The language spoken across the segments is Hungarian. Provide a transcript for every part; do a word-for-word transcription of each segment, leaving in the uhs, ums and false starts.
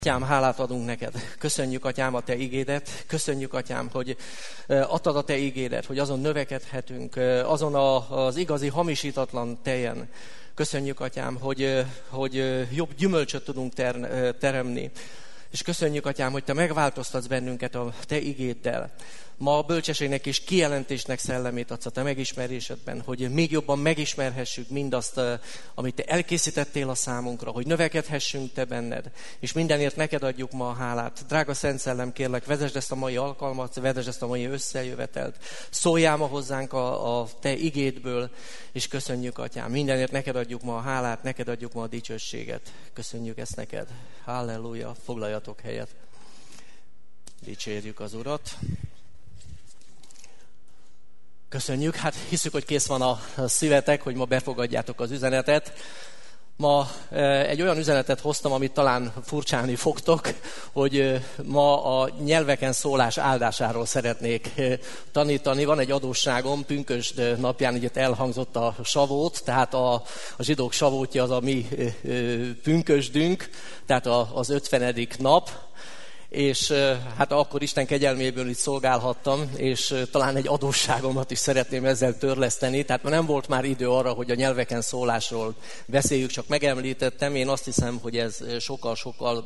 Atyám, hálát adunk neked. Köszönjük, Atyám, a te igédet. Köszönjük, Atyám, hogy adtad a te igédet, hogy azon növekedhetünk, azon a, az igazi, hamisítatlan tejen. Köszönjük, Atyám, hogy, hogy jobb gyümölcsöt tudunk ter, teremni. És köszönjük, Atyám, hogy te megváltoztatsz bennünket a te igéddel. Ma a bölcsességnek és kijelentésnek szellemét adsz a te megismerésedben, hogy még jobban megismerhessük mindazt, amit te elkészítettél a számunkra, hogy növekedhessünk te benned, és mindenért neked adjuk ma a hálát. Drága Szent Szellem, kérlek, vezesd ezt a mai alkalmat, vezesd ezt a mai összejövetelt. Szóljál ma hozzánk a, a te igédből, és köszönjük, Atyám. Mindenért neked adjuk ma a hálát, neked adjuk ma a dicsőséget. Köszönjük ezt neked. Halleluja, foglaljatok helyet. Dicsérjük az Urat. Köszönjük, hát hiszük, hogy kész van a szívetek, hogy ma befogadjátok az üzenetet. Ma egy olyan üzenetet hoztam, amit talán furcsálni fogtok, hogy ma a nyelveken szólás áldásáról szeretnék tanítani. Van egy adósságom, pünkösd napján így elhangzott a savót, tehát a, a zsidók savótja az a mi pünkösdünk, tehát az ötvenedik nap. És hát akkor Isten kegyelméből itt szolgálhattam, és talán egy adósságomat is szeretném ezzel törleszteni. Tehát nem volt már idő arra, hogy a nyelveken szólásról beszéljük, csak megemlítettem. Én azt hiszem, hogy ez sokkal-sokkal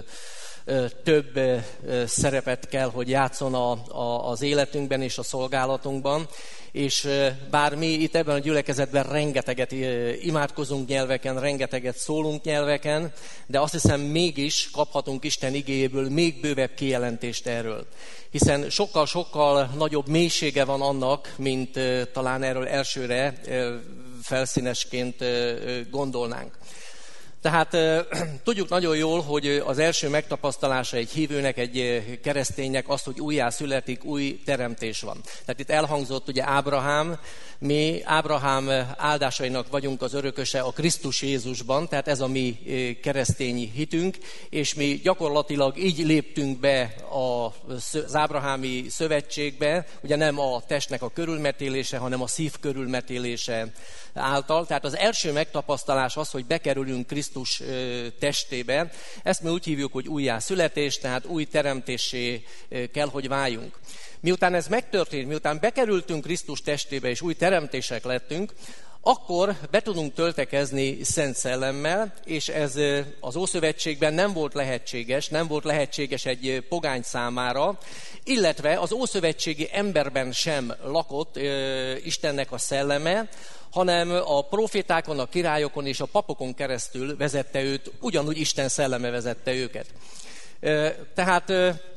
több szerepet kell, hogy játszon a, a, az életünkben és a szolgálatunkban. És bár mi itt ebben a gyülekezetben rengeteget imádkozunk nyelveken, rengeteget szólunk nyelveken, de azt hiszem mégis kaphatunk Isten igéjéből még bővebb kijelentést erről. Hiszen sokkal-sokkal nagyobb mélysége van annak, mint talán erről elsőre felszínesként gondolnánk. Tehát tudjuk nagyon jól, hogy az első megtapasztalása egy hívőnek, egy kereszténynek az, hogy újjá születik, új teremtés van. Tehát itt elhangzott ugye Ábrahám, mi Ábrahám áldásainak vagyunk az örököse a Krisztus Jézusban, tehát ez a mi keresztény hitünk, és mi gyakorlatilag így léptünk be az ábrahámi szövetségbe, ugye nem a testnek a körülmetélése, hanem a szív körülmetélése által. Tehát az első megtapasztalás az, hogy bekerülünk Krisztus testébe. Ezt mi úgy hívjuk, hogy újjászületés, tehát új teremtésé kell, hogy váljunk. Miután ez megtörtént, miután bekerültünk Krisztus testébe és új teremtések lettünk, akkor be tudunk töltekezni Szent Szellemmel, és ez az Ószövetségben nem volt lehetséges, nem volt lehetséges egy pogány számára, illetve az ószövetségi emberben sem lakott Istennek a szelleme, hanem a profétákon, a királyokon és a papokon keresztül vezette őt, ugyanúgy Isten szelleme vezette őket. Tehát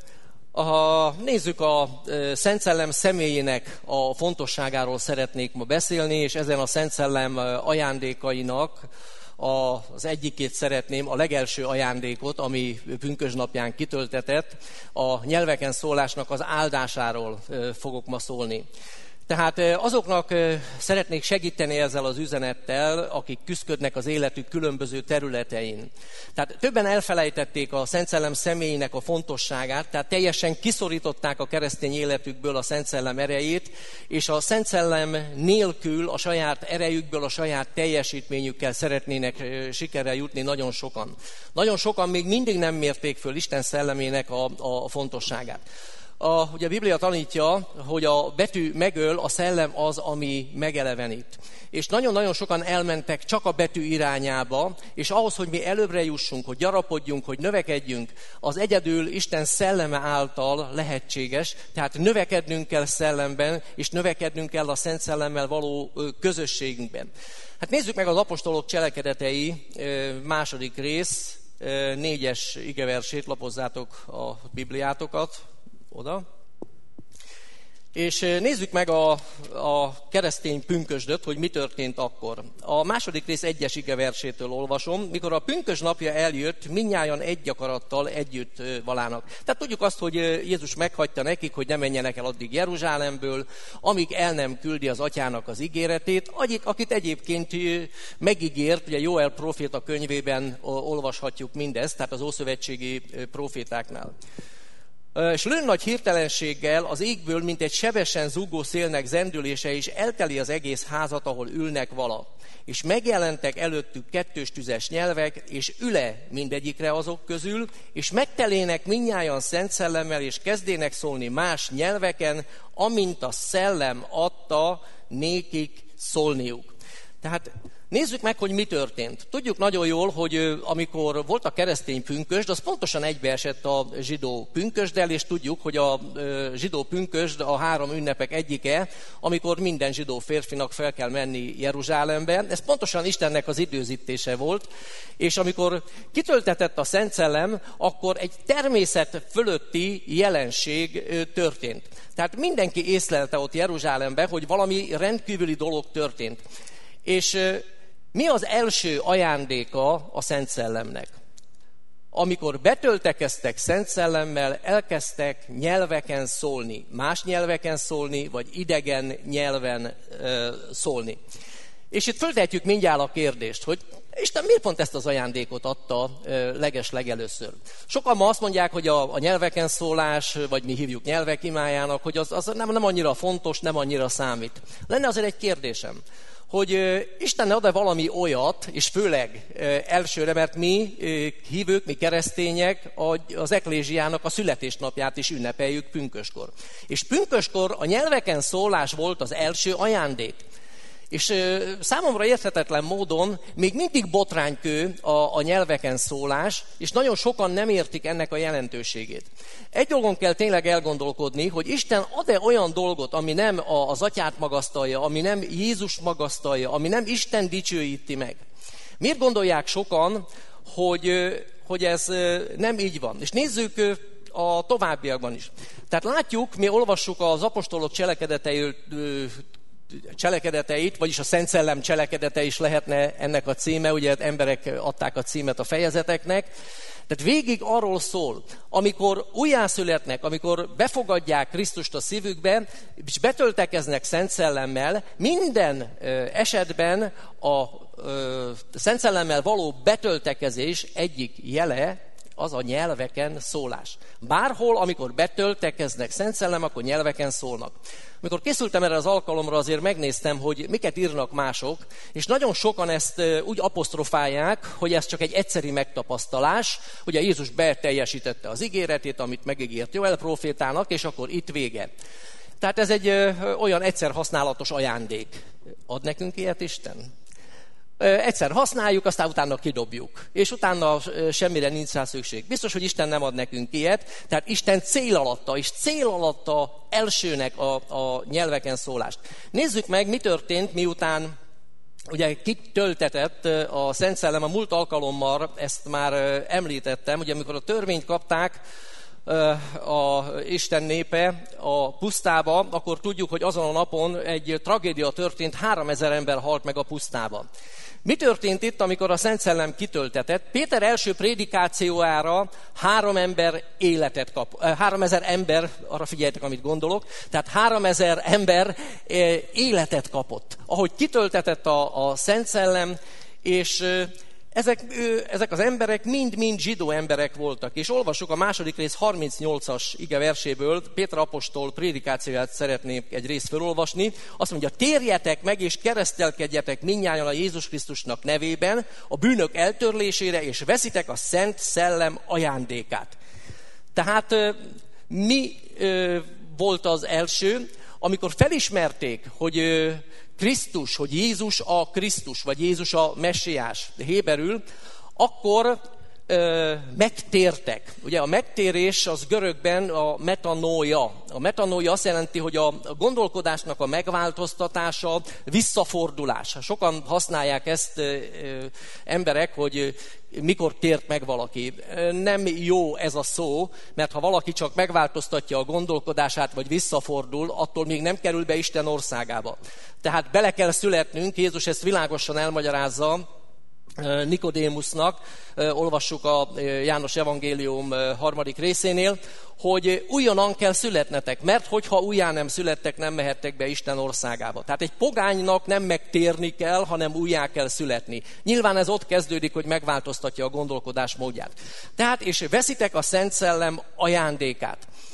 ha nézzük a Szent Szellem személyének a fontosságáról szeretnék ma beszélni, és ezen a Szent Szellem ajándékainak az egyikét szeretném, a legelső ajándékot, ami pünkösdnapján kitöltetett, a nyelveken szólásnak az áldásáról fogok ma szólni. Tehát azoknak szeretnék segíteni ezzel az üzenettel, akik küszködnek az életük különböző területein. Tehát többen elfelejtették a Szent Szellem személyének a fontosságát, tehát teljesen kiszorították a keresztény életükből a Szent Szellem erejét, és a Szent Szellem nélkül a saját erejükből, a saját teljesítményükkel szeretnének sikerrel jutni nagyon sokan. Nagyon sokan még mindig nem mérték föl Isten szellemének a, a fontosságát. A, ugye a Biblia tanítja, hogy a betű megöl, a szellem az, ami megelevenít. És nagyon-nagyon sokan elmentek csak a betű irányába, és ahhoz, hogy mi előbbre jussunk, hogy gyarapodjunk, hogy növekedjünk, az egyedül Isten szelleme által lehetséges, tehát növekednünk kell szellemben, és növekednünk kell a Szent Szellemmel való közösségünkben. Hát nézzük meg az apostolok cselekedetei második rész, négyes igeversét, lapozzátok a Bibliátokat. Oda. És nézzük meg a, a keresztény pünkösdöt, hogy mi történt akkor. A második rész egyes igeversétől olvasom. Mikor a pünkösd napja eljött, mindnyájan egy akarattal együtt valának. Tehát tudjuk azt, hogy Jézus meghagyta nekik, hogy ne menjenek el addig Jeruzsálemből, amíg el nem küldi az atyának az ígéretét, akit egyébként megígért, ugye Jóel próféta könyvében olvashatjuk mindezt, tehát az ószövetségi prófétáknál. És lőn nagy hirtelenséggel az égből, mint egy sebesen zúgó szélnek zendülése is elteli az egész házat, ahol ülnek vala. És megjelentek előttük kettős tüzes nyelvek, és üle mindegyikre azok közül, és megtelének mindnyájan szent szellemmel, és kezdének szólni más nyelveken, amint a szellem adta nékik szólniuk. Tehát nézzük meg, hogy mi történt. Tudjuk nagyon jól, hogy amikor volt a keresztény pünkösd, az pontosan egybeesett a zsidó pünkösddel, és tudjuk, hogy a zsidó pünkösd a három ünnepek egyike, amikor minden zsidó férfinak fel kell menni Jeruzsálembe. Ez pontosan Istennek az időzítése volt, és amikor kitöltetett a Szent Szellem, akkor egy természet fölötti jelenség történt. Tehát mindenki észlelte ott Jeruzsálembe, hogy valami rendkívüli dolog történt. És mi az első ajándéka a Szent Szellemnek? Amikor betöltekeztek Szent Szellemmel, elkezdtek nyelveken szólni, más nyelveken szólni, vagy idegen nyelven ö, szólni. És itt föltehetjük mindjárt a kérdést, hogy Isten miért pont ezt az ajándékot adta leges legelőször? Sokan ma azt mondják, hogy a, a nyelveken szólás, vagy mi hívjuk nyelvek imájának, hogy az, az nem, nem annyira fontos, nem annyira számít. Lenne azért egy kérdésem, hogy Isten ad-e valami olyat, és főleg elsőre, mert mi hívők, mi keresztények az eklézsiának a születésnapját is ünnepeljük pünköskor. És pünköskor a nyelveken szólás volt az első ajándék. És számomra érthetetlen módon még mindig botránykő a, a nyelveken szólás, és nagyon sokan nem értik ennek a jelentőségét. Egy dolgon kell tényleg elgondolkodni, hogy Isten ad-e olyan dolgot, ami nem az atyát magasztalja, ami nem Jézus magasztalja, ami nem Isten dicsőíti meg. Miért gondolják sokan, hogy, hogy ez nem így van? És nézzük a továbbiakban is. Tehát látjuk, mi olvassuk az apostolok cselekedetei cselekedeteit, vagyis a Szent Szellem cselekedete is lehetne ennek a címe, ugye emberek adták a címet a fejezeteknek. Tehát végig arról szól, amikor újjászületnek, amikor befogadják Krisztust a szívükbe, és betöltekeznek Szent Szellemmel, minden esetben a Szent Szellemmel való betöltekezés egyik jele, az a nyelveken szólás. Bárhol, amikor betöltekeznek Szent Szellem, akkor nyelveken szólnak. Amikor készültem erre az alkalomra, azért megnéztem, hogy miket írnak mások, és nagyon sokan ezt úgy apostrofálják, hogy ez csak egy egyszeri megtapasztalás. Ugye Jézus beteljesítette az ígéretét, amit megígért Joel prófétának, és akkor itt vége. Tehát ez egy olyan egyszer használatos ajándék. Ad nekünk ilyet Isten? Egyszer használjuk, aztán utána kidobjuk. És utána semmire nincs rá szükség. Biztos, hogy Isten nem ad nekünk ilyet, tehát Isten cél alatta, és cél alatta elsőnek a, a nyelveken szólást. Nézzük meg, mi történt, miután ugye kitöltetett a Szent Szellem. A múlt alkalommal ezt már említettem, ugye amikor a törvényt kapták a Isten népe a pusztába, akkor tudjuk, hogy azon a napon egy tragédia történt, háromezer ember halt meg a pusztába. Mi történt itt, amikor a Szent Szellem kitöltetett? Péter első prédikációjára három ember életet kap. Háromezer ember, arra figyeljetek, amit gondolok, tehát háromezer ember életet kapott. Ahogy kitöltetett a, a Szent Szellem, és Ezek, ezek az emberek mind-mind zsidó emberek voltak. És olvassuk a második rész harmincnyolcas ige verséből, Péter apostol prédikációját szeretnék egy részt felolvasni. Azt mondja, térjetek meg és keresztelkedjetek mindnyájan a Jézus Krisztusnak nevében a bűnök eltörlésére, és veszitek a Szent Szellem ajándékát. Tehát mi volt az első? Amikor felismerték, hogy Krisztus, hogy Jézus a Krisztus, vagy Jézus a Messiás héberül, akkor ö, megtértek. Ugye a megtérés az görögben a metanója. A metanója azt jelenti, hogy a gondolkodásnak a megváltoztatása, visszafordulás. Sokan használják ezt ö, ö, emberek, hogy mikor tért meg valaki. Nem jó ez a szó, mert ha valaki csak megváltoztatja a gondolkodását, vagy visszafordul, attól még nem kerül be Isten országába. Tehát bele kell születnünk, Jézus ezt világosan elmagyarázza Nikodémusnak, olvassuk a János evangélium harmadik részénél, hogy újonnan kell születnetek, mert hogyha újjá nem születtek, nem mehettek be Isten országába. Tehát egy pogánynak nem megtérni kell, hanem újjá kell születni. Nyilván ez ott kezdődik, hogy megváltoztatja a gondolkodás módját. Tehát, és veszitek a Szent Szellem ajándékát.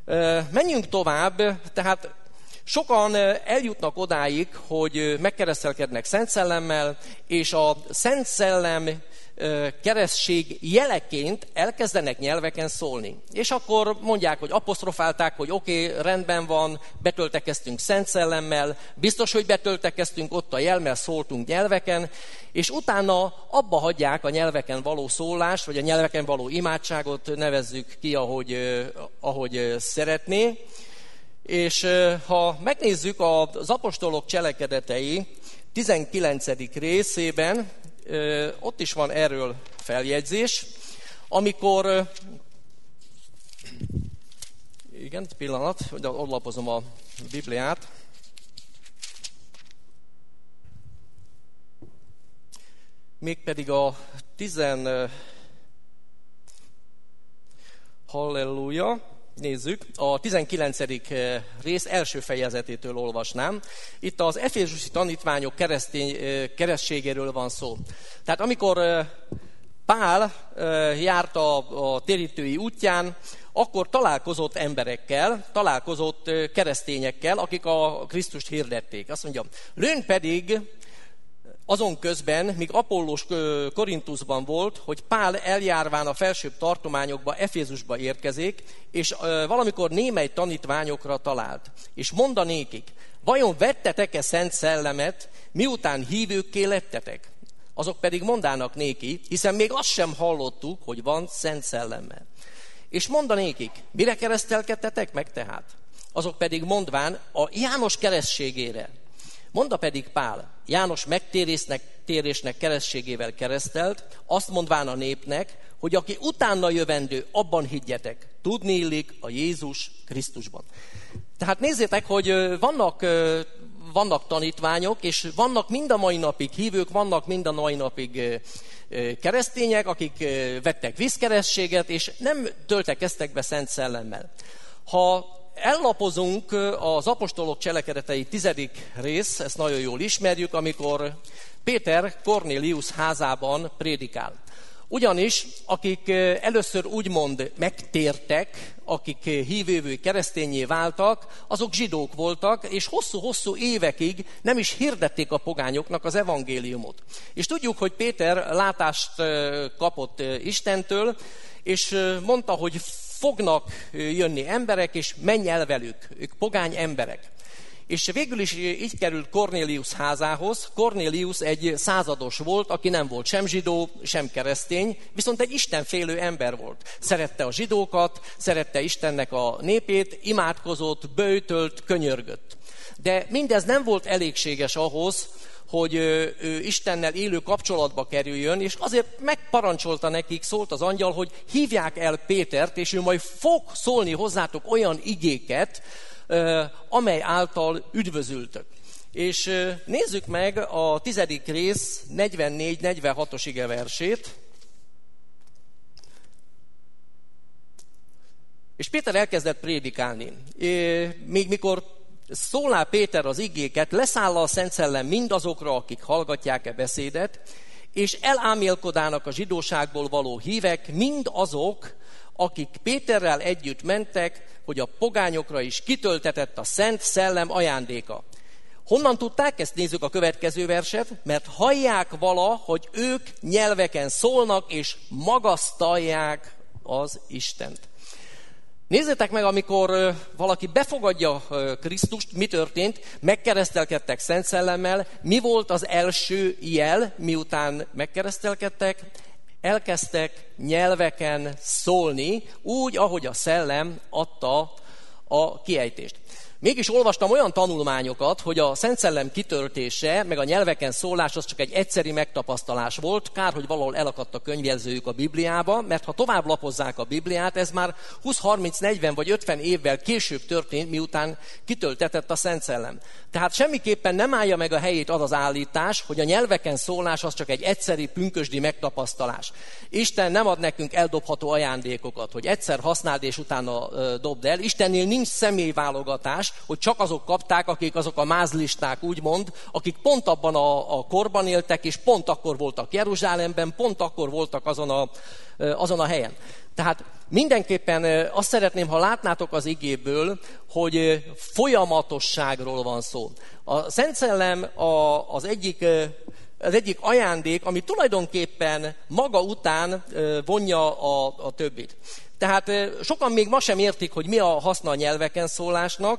Menjünk tovább, tehát sokan eljutnak odáig, hogy megkeresztelkednek Szent Szellemmel, és a Szent Szellem keresztség jeleként elkezdenek nyelveken szólni. És akkor mondják, hogy apostrofálták, hogy oké, okay, rendben van, betöltekeztünk Szent Szellemmel, biztos, hogy betöltekeztünk, ott a jel, mert szóltunk nyelveken, és utána abba hagyják a nyelveken való szólást, vagy a nyelveken való imádságot, nevezzük ki, ahogy, ahogy szeretné. És ha megnézzük az apostolok cselekedetei tizenkilencedik részében, ott is van erről feljegyzés, amikor, igen, pillanat, hogy ott lapozom a Bibliát, mégpedig a tizen, halleluja, nézzük, a tizenkilencedik rész első fejezetétől olvasnám. Itt az efézusi tanítványok keresztény, keresztségéről van szó. Tehát amikor Pál járt a, a térítői útján, akkor találkozott emberekkel, találkozott keresztényekkel, akik a Krisztust hirdették. Azt mondja, lőn pedig azon közben, míg Apollós Korintuszban volt, hogy Pál eljárván a felsőbb tartományokba, Efézusba érkezik, és valamikor némely tanítványokra talált. És mondanékik, vajon vettetek-e Szent Szellemet, miután hívőkké lettetek? Azok pedig mondának néki, hiszen még azt sem hallottuk, hogy van Szent Szellemmel. És mondanékik, mire keresztelkedtetek meg tehát? Azok pedig mondván a János keresztségére. Mondta pedig Pál, János megtérésnek térésnek keresztségével keresztelt, azt mondván a népnek, hogy aki utána jövendő, abban higgyetek. Tudni illik a Jézus Krisztusban. Tehát nézzétek, hogy vannak, vannak tanítványok, és vannak mind a mai napig hívők, vannak mind a mai napig keresztények, akik vettek vízkeresztséget, és nem töltekeztek be Szent Szellemmel. Ha ellapozunk az apostolok cselekedetei tizedik rész, ezt nagyon jól ismerjük, amikor Péter Kornélius házában prédikál. Ugyanis, akik először úgymond megtértek, akik hívővé keresztényé váltak, azok zsidók voltak, és hosszú-hosszú évekig nem is hirdették a pogányoknak az evangéliumot. És tudjuk, hogy Péter látást kapott Istentől, és mondta, hogy fognak jönni emberek, és menj el velük, ők pogány emberek. És végül is így került Kornélius házához. Kornélius egy százados volt, aki nem volt sem zsidó, sem keresztény, viszont egy istenfélő ember volt. Szerette a zsidókat, szerette Istennek a népét, imádkozott, böjtölt, könyörgött. De mindez nem volt elégséges ahhoz, hogy ő Istennel élő kapcsolatba kerüljön, és azért megparancsolta nekik, szólt az angyal, hogy hívják el Pétert, és ő majd fog szólni hozzátok olyan igéket, amely által üdvözültök. És nézzük meg a tizedik rész negyvennégy negyvenhatos igeversét. És Péter elkezdett prédikálni. Még mikor szólá Péter az igéket, leszáll a Szent Szellem mindazokra, akik hallgatják-e beszédet, és elámélkodának a zsidóságból való hívek, mind azok, akik Péterrel együtt mentek, hogy a pogányokra is kitöltetett a Szent Szellem ajándéka. Honnan tudták ezt? Nézzük a következő verset. Mert hallják vala, hogy ők nyelveken szólnak, és magasztalják az Istent. Nézzétek meg, amikor valaki befogadja Krisztust, mi történt? Megkeresztelkedtek Szent Szellemmel. Mi volt az első jel, miután megkeresztelkedtek? Elkezdtek nyelveken szólni, úgy, ahogy a Szellem adta a kiejtést. Mégis olvastam olyan tanulmányokat, hogy a Szent Szellem kitöltése, meg a nyelveken szólás az csak egy egyszeri megtapasztalás volt. Kár, hogy valahol elakadt a könyvjelzőjük a Bibliába, mert ha tovább lapozzák a Bibliát, ez már húsz, harminc, negyven vagy ötven évvel később történt, miután kitöltetett a Szent Szellem. Tehát semmiképpen nem állja meg a helyét az az állítás, hogy a nyelveken szólás az csak egy egyszeri pünkösdi megtapasztalás. Isten nem ad nekünk eldobható ajándékokat, hogy egyszer használd és utána dobd el. Istennél nincs személyválogatás, hogy csak azok kapták, akik azok a mázlisták úgymond, akik pont abban a, a korban éltek, és pont akkor voltak Jeruzsálemben, pont akkor voltak azon a, azon a helyen. Tehát mindenképpen azt szeretném, ha látnátok az igéből, hogy folyamatosságról van szó. A Szent Szellem az egyik, az egyik ajándék, ami tulajdonképpen maga után vonja a, a többit. Tehát sokan még ma sem értik, hogy mi a haszna a nyelveken szólásnak.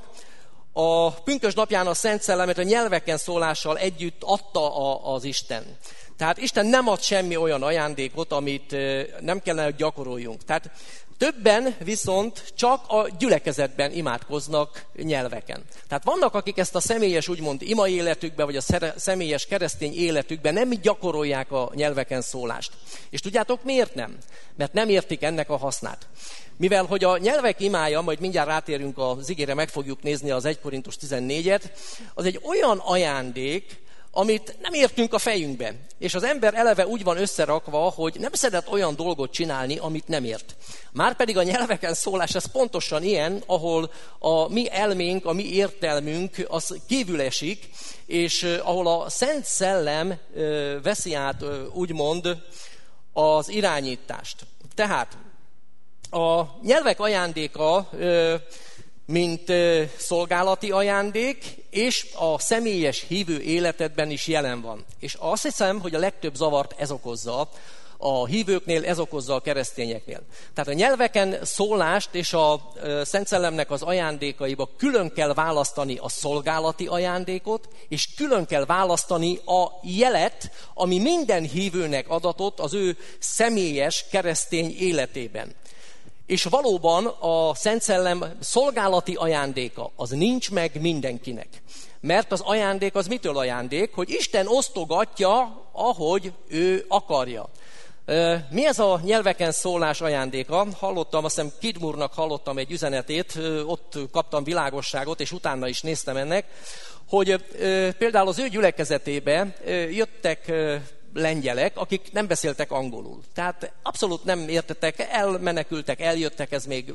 A pünkösd napján a Szent Szellemet a nyelveken szólással együtt adta a, az Isten. Tehát Isten nem ad semmi olyan ajándékot, amit nem kellene, hogy gyakoroljunk. Tehát többen viszont csak a gyülekezetben imádkoznak nyelveken. Tehát vannak, akik ezt a személyes, úgymond ima életükben, vagy a személyes keresztény életükben nem gyakorolják a nyelveken szólást. És tudjátok miért nem? Mert nem értik ennek a hasznát. Mivel, hogy a nyelvek imája, majd mindjárt rátérünk az igére, meg fogjuk nézni az egy Korintus tizennégyet, az egy olyan ajándék, amit nem értünk a fejünkbe. És az ember eleve úgy van összerakva, hogy nem szeret olyan dolgot csinálni, amit nem ért. Márpedig a nyelveken szólás, ez pontosan ilyen, ahol a mi elménk, a mi értelmünk, az kívül esik, és ahol a Szent Szellem veszi át, úgymond, az irányítást. Tehát a nyelvek ajándéka, mint szolgálati ajándék, és a személyes hívő életedben is jelen van. És azt hiszem, hogy a legtöbb zavart ez okozza a hívőknél, ez okozza a keresztényeknél. Tehát a nyelveken szólást és a Szent Szellemnek az ajándékaiba külön kell választani a szolgálati ajándékot, és külön kell választani a jelet, ami minden hívőnek adatott az ő személyes keresztény életében. És valóban a Szent Szellem szolgálati ajándéka az nincs meg mindenkinek. Mert az ajándék az mitől ajándék? Hogy Isten osztogatja, ahogy ő akarja. Mi ez a nyelveken szólás ajándéka? Hallottam, azt hiszem Kid Moore-nak hallottam egy üzenetét, ott kaptam világosságot, és utána is néztem ennek, hogy például az ő gyülekezetébe jöttek lengyelek, akik nem beszéltek angolul. Tehát abszolút nem értettek, elmenekültek, eljöttek, ez még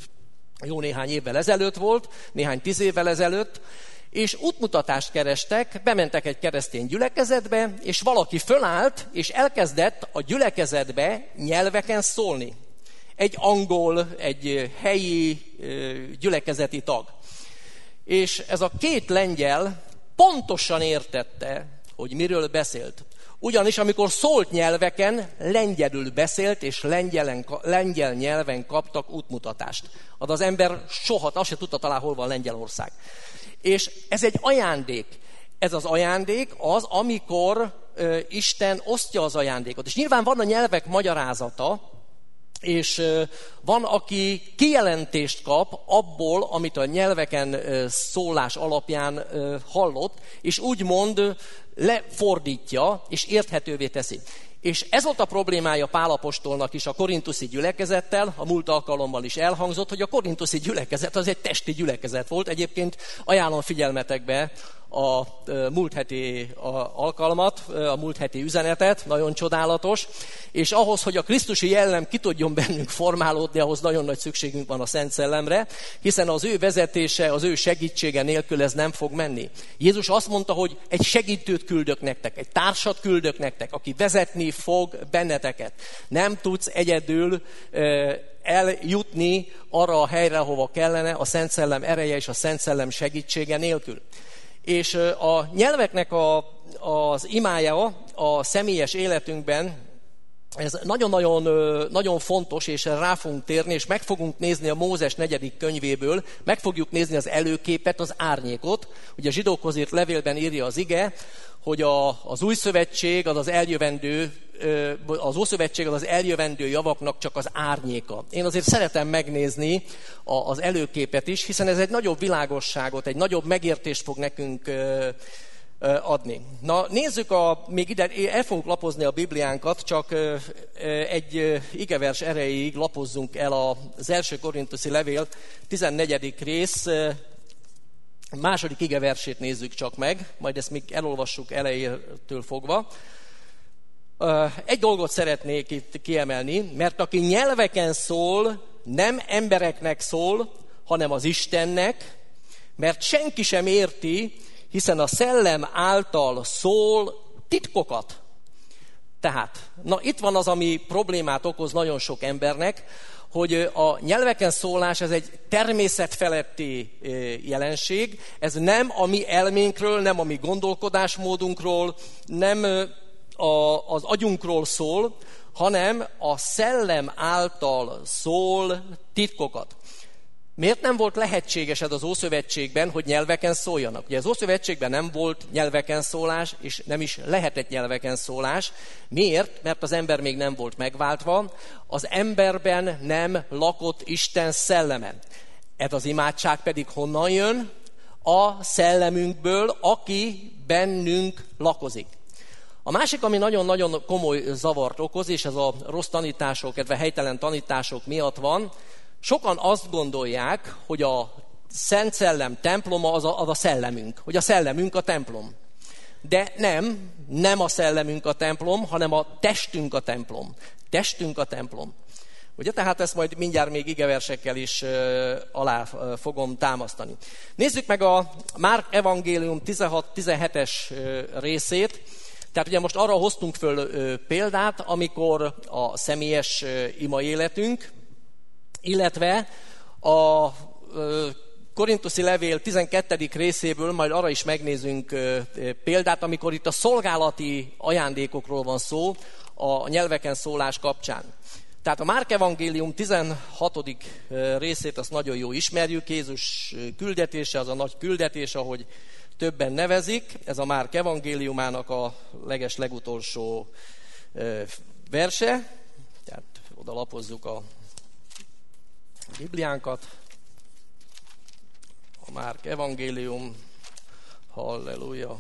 jó néhány évvel ezelőtt volt, néhány tíz évvel ezelőtt, és útmutatást kerestek, bementek egy keresztény gyülekezetbe, és valaki fölállt, és elkezdett a gyülekezetbe nyelveken szólni. Egy angol, egy helyi gyülekezeti tag. És ez a két lengyel pontosan értette, hogy miről beszélt. Ugyanis amikor szólt nyelveken, lengyelül beszélt, és lengyelen, lengyel nyelven kaptak útmutatást. Az az ember soha, azt se tudta talán, hol van Lengyelország. És ez egy ajándék. Ez az ajándék az, amikor ö, Isten osztja az ajándékot. És nyilván van a nyelvek magyarázata, és ö, van, aki kijelentést kap abból, amit a nyelveken ö, szólás alapján ö, hallott, és úgymond lefordítja, és érthetővé teszi. És ez volt a problémája Pál apostolnak is a korintuszi gyülekezettel, a múlt alkalommal is elhangzott, hogy a korintuszi gyülekezet az egy testi gyülekezet volt. Egyébként ajánlom figyelmetekbe a múlt heti alkalmat, a múlt heti üzenetet, nagyon csodálatos, és ahhoz, hogy a krisztusi jellem ki tudjon bennünk formálódni, ahhoz nagyon nagy szükségünk van a Szent Szellemre, hiszen az ő vezetése, az ő segítsége nélkül ez nem fog menni. Jézus azt mondta, hogy egy segítőt küldök nektek, egy társat küldök nektek, aki vezetni fog benneteket. Nem tudsz egyedül eljutni arra a helyre, ahova kellene, a Szent Szellem ereje és a Szent Szellem segítsége nélkül. És a nyelveknek a, az imája a személyes életünkben, ez nagyon-nagyon nagyon fontos, és rá fogunk térni, és meg fogunk nézni a Mózes negyedik könyvéből, meg fogjuk nézni az előképet, az árnyékot. Ugye a zsidókhoz írt levélben írja az ige, hogy a, az új szövetség az az eljövendő, az Ószövetség az az eljövendő javaknak csak az árnyéka. Én azért szeretem megnézni az előképet is, hiszen ez egy nagyobb világosságot, egy nagyobb megértést fog nekünk adni. Na nézzük, a, még ide el fogunk lapozni a Bibliánkat, csak egy igevers erejéig lapozzunk el az első korintusi levél tizennegyedik rész második igeversét nézzük csak meg, majd ezt még elolvassuk elejétől fogva. Egy dolgot szeretnék itt kiemelni, mert aki nyelveken szól, nem embereknek szól, hanem az Istennek, mert senki sem érti, hiszen a szellem által szól titkokat. Tehát, na itt van az, ami problémát okoz nagyon sok embernek, hogy a nyelveken szólás ez egy természetfeletti jelenség, ez nem a mi elménkről, nem a mi gondolkodásmódunkról, nem az agyunkról szól, hanem a szellem által szól titkokat. Miért nem volt lehetséges ez az Ószövetségben, hogy nyelveken szóljanak? Ugye az Ószövetségben nem volt nyelveken szólás, és nem is lehetett nyelveken szólás. Miért? Mert az ember még nem volt megváltva, az emberben nem lakott Isten szelleme. Ez az imádság pedig honnan jön? A szellemünkből, aki bennünk lakozik. A másik, ami nagyon-nagyon komoly zavart okoz, és ez a rossz tanítások, illetve helytelen tanítások miatt van, sokan azt gondolják, hogy a Szent Szellem temploma az a, az a szellemünk, hogy a szellemünk a templom. De nem, nem a szellemünk a templom, hanem a testünk a templom. Testünk a templom. Ugye, tehát ezt majd mindjárt még igeversekkel is uh, alá uh, fogom támasztani. Nézzük meg a Márk evangélium tizenhat-tizenhetes uh, részét. Tehát ugye most arra hoztunk föl uh, példát, amikor a személyes uh, ima életünk, illetve a Korintuszi levél tizenkettedik részéből majd arra is megnézünk példát, amikor itt a szolgálati ajándékokról van szó a nyelveken szólás kapcsán. Tehát a Márk evangélium tizenhatodik részét azt nagyon jó ismerjük, Jézus küldetése, az a nagy küldetés, ahogy többen nevezik. Ez a Márk evangéliumának a leges legutolsó verse. Tehát oda lapozzuk a Bibliánkat, a Márk evangélium, halleluja.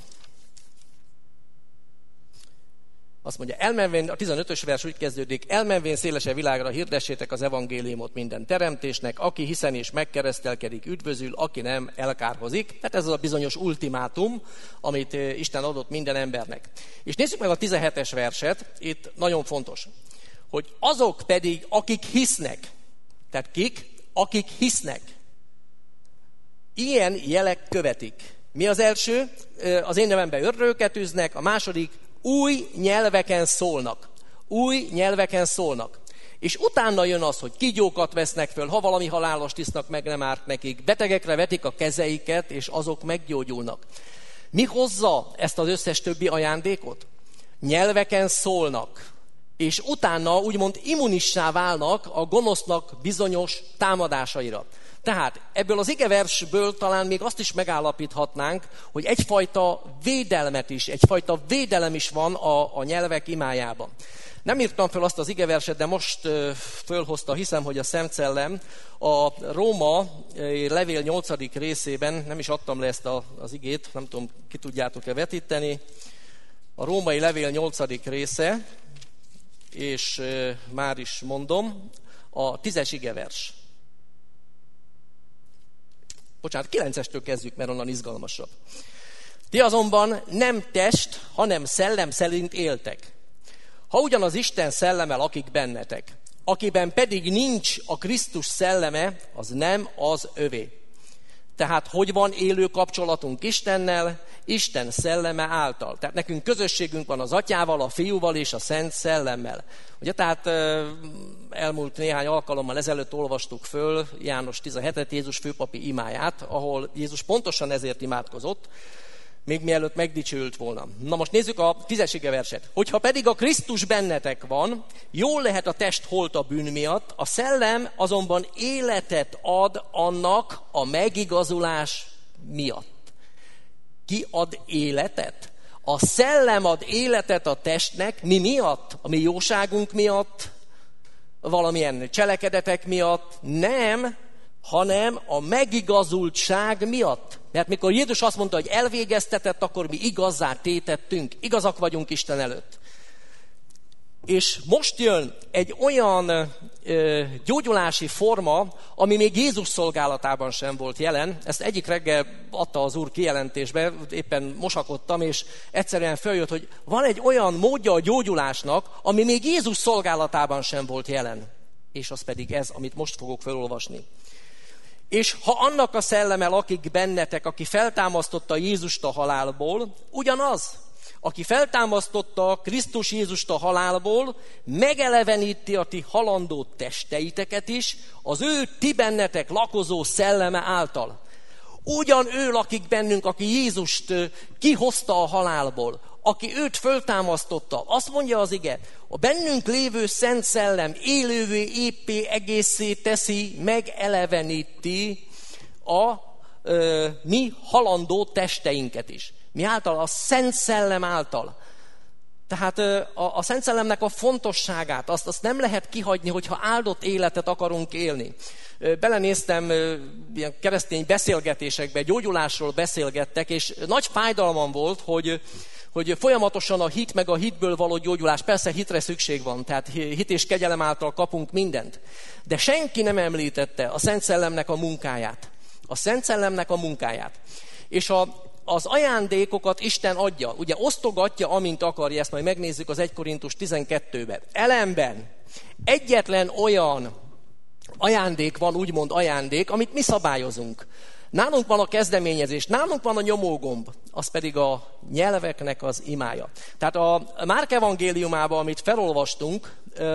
Azt mondja, elmenvén, a tizenötös vers úgy kezdődik, elmenvén szélesebb világra hirdessétek az evangéliumot minden teremtésnek, aki hiszen és megkeresztelkedik, üdvözül, aki nem, elkárhozik. Tehát ez az a bizonyos ultimátum, amit Isten adott minden embernek. És nézzük meg a tizenhetes verset, itt nagyon fontos, hogy azok pedig, akik hisznek, tehát kik? Akik hisznek. Ilyen jelek követik. Mi az első? Az én nevemben ördögöket űznek, a második új nyelveken szólnak. Új nyelveken szólnak. És utána jön az, hogy kígyókat vesznek föl, ha valami halálost isznak, meg nem árt nekik. Betegekre vetik a kezeiket, és azok meggyógyulnak. Mi hozza ezt az összes többi ajándékot? Nyelveken szólnak. És utána úgymond immunissá válnak a gonosznak bizonyos támadásaira. Tehát ebből az igeversből talán még azt is megállapíthatnánk, hogy egyfajta védelmet is, egyfajta védelem is van a, a nyelvek imájában. Nem írtam fel azt az igeverset, de most uh, fölhozta, hiszem, hogy a Szent Szellem a Róma uh, levél nyolcadik részében, nem is adtam le ezt a, az igét, nem tudom, ki tudjátok-e vetíteni, a római levél nyolcadik része, és uh, már is mondom, a tízes igevers. Bocsánat, kilencestől kezdjük, mert onnan izgalmasabb. Ti azonban nem test, hanem szellem szerint éltek. Ha ugyanaz Isten szelleme lakik bennetek, akiben pedig nincs a Krisztus szelleme, az nem az övé. Tehát hogy van élő kapcsolatunk Istennel? Isten szelleme által. Tehát nekünk közösségünk van az Atyával, a Fiúval és a Szent Szellemmel. Ugye, tehát elmúlt néhány alkalommal ezelőtt olvastuk föl János tizenhetet, Jézus főpapi imáját, ahol Jézus pontosan ezért imádkozott, még mielőtt megdicsőült volna. Na most nézzük a tízes igeverset. Hogyha pedig a Krisztus bennetek van, jól lehet a test holt a bűn miatt, a szellem azonban életet ad annak a megigazulás miatt. Ki ad életet? A szellem ad életet a testnek, mi miatt? A mi jóságunk miatt? Valamilyen cselekedetek miatt? Nem, hanem a megigazultság miatt. Mert mikor Jézus azt mondta, hogy elvégeztetett, akkor mi igazzá tétettünk, igazak vagyunk Isten előtt. És most jön egy olyan ö, gyógyulási forma, ami még Jézus szolgálatában sem volt jelen. Ezt egyik reggel adta az Úr kijelentésbe, éppen mosakodtam, és egyszerűen följött, hogy van egy olyan módja a gyógyulásnak, ami még Jézus szolgálatában sem volt jelen. És az pedig ez, amit most fogok felolvasni. És ha annak a szelleme lakik bennetek, aki feltámasztotta Jézust a halálból, ugyanaz, aki feltámasztotta Krisztus Jézust a halálból, megeleveníti a ti halandó testeiteket is, az ő ti bennetek lakozó szelleme által. Ugyan ő lakik bennünk, aki Jézust kihozta a halálból, aki őt föltámasztotta. Azt mondja az ige, a bennünk lévő Szent Szellem élővé, éppé, egészé teszi, megeleveníti a ö, mi halandó testeinket is. Mi által? A Szent Szellem által. Tehát ö, a, a Szent Szellemnek a fontosságát, azt, azt nem lehet kihagyni, hogyha áldott életet akarunk élni. Ö, belenéztem ö, ilyen keresztény beszélgetésekbe, gyógyulásról beszélgettek, és nagy fájdalmam volt, hogy hogy folyamatosan a hit meg a hitből való gyógyulás, persze hitre szükség van, tehát hit és kegyelem által kapunk mindent. De senki nem említette a Szent Szellemnek a munkáját. A Szent Szellemnek a munkáját. És a, az ajándékokat Isten adja, ugye osztogatja, amint akarja, ezt majd megnézzük az egy Korintus tizenkettőben. Ellenben egyetlen olyan ajándék van, úgymond ajándék, amit mi szabályozunk. Nálunk van a kezdeményezés, nálunk van a nyomógomb, az pedig a nyelveknek az imája. Tehát a Márk evangéliumában, amit felolvastunk,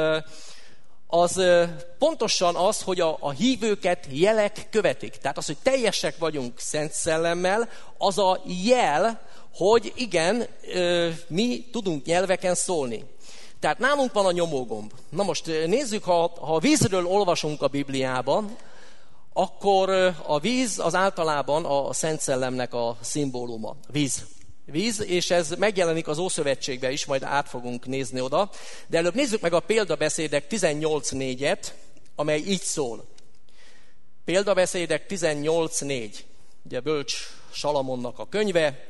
az pontosan az, hogy a, a hívőket jelek követik. Tehát az, hogy teljesek vagyunk Szent Szellemmel, az a jel, hogy igen, mi tudunk nyelveken szólni. Tehát nálunk van a nyomógomb. Na most nézzük, ha, ha vízről olvasunk a Bibliában, akkor a víz az általában a Szent Szellemnek a szimbóluma. Víz. Víz, és ez megjelenik az Ószövetségben is, majd át fogunk nézni oda. De előbb nézzük meg a Példabeszédek tizennyolc négyet, amely így szól. Példabeszédek tizennyolc négy. Ugye bölcs Salamonnak a könyve.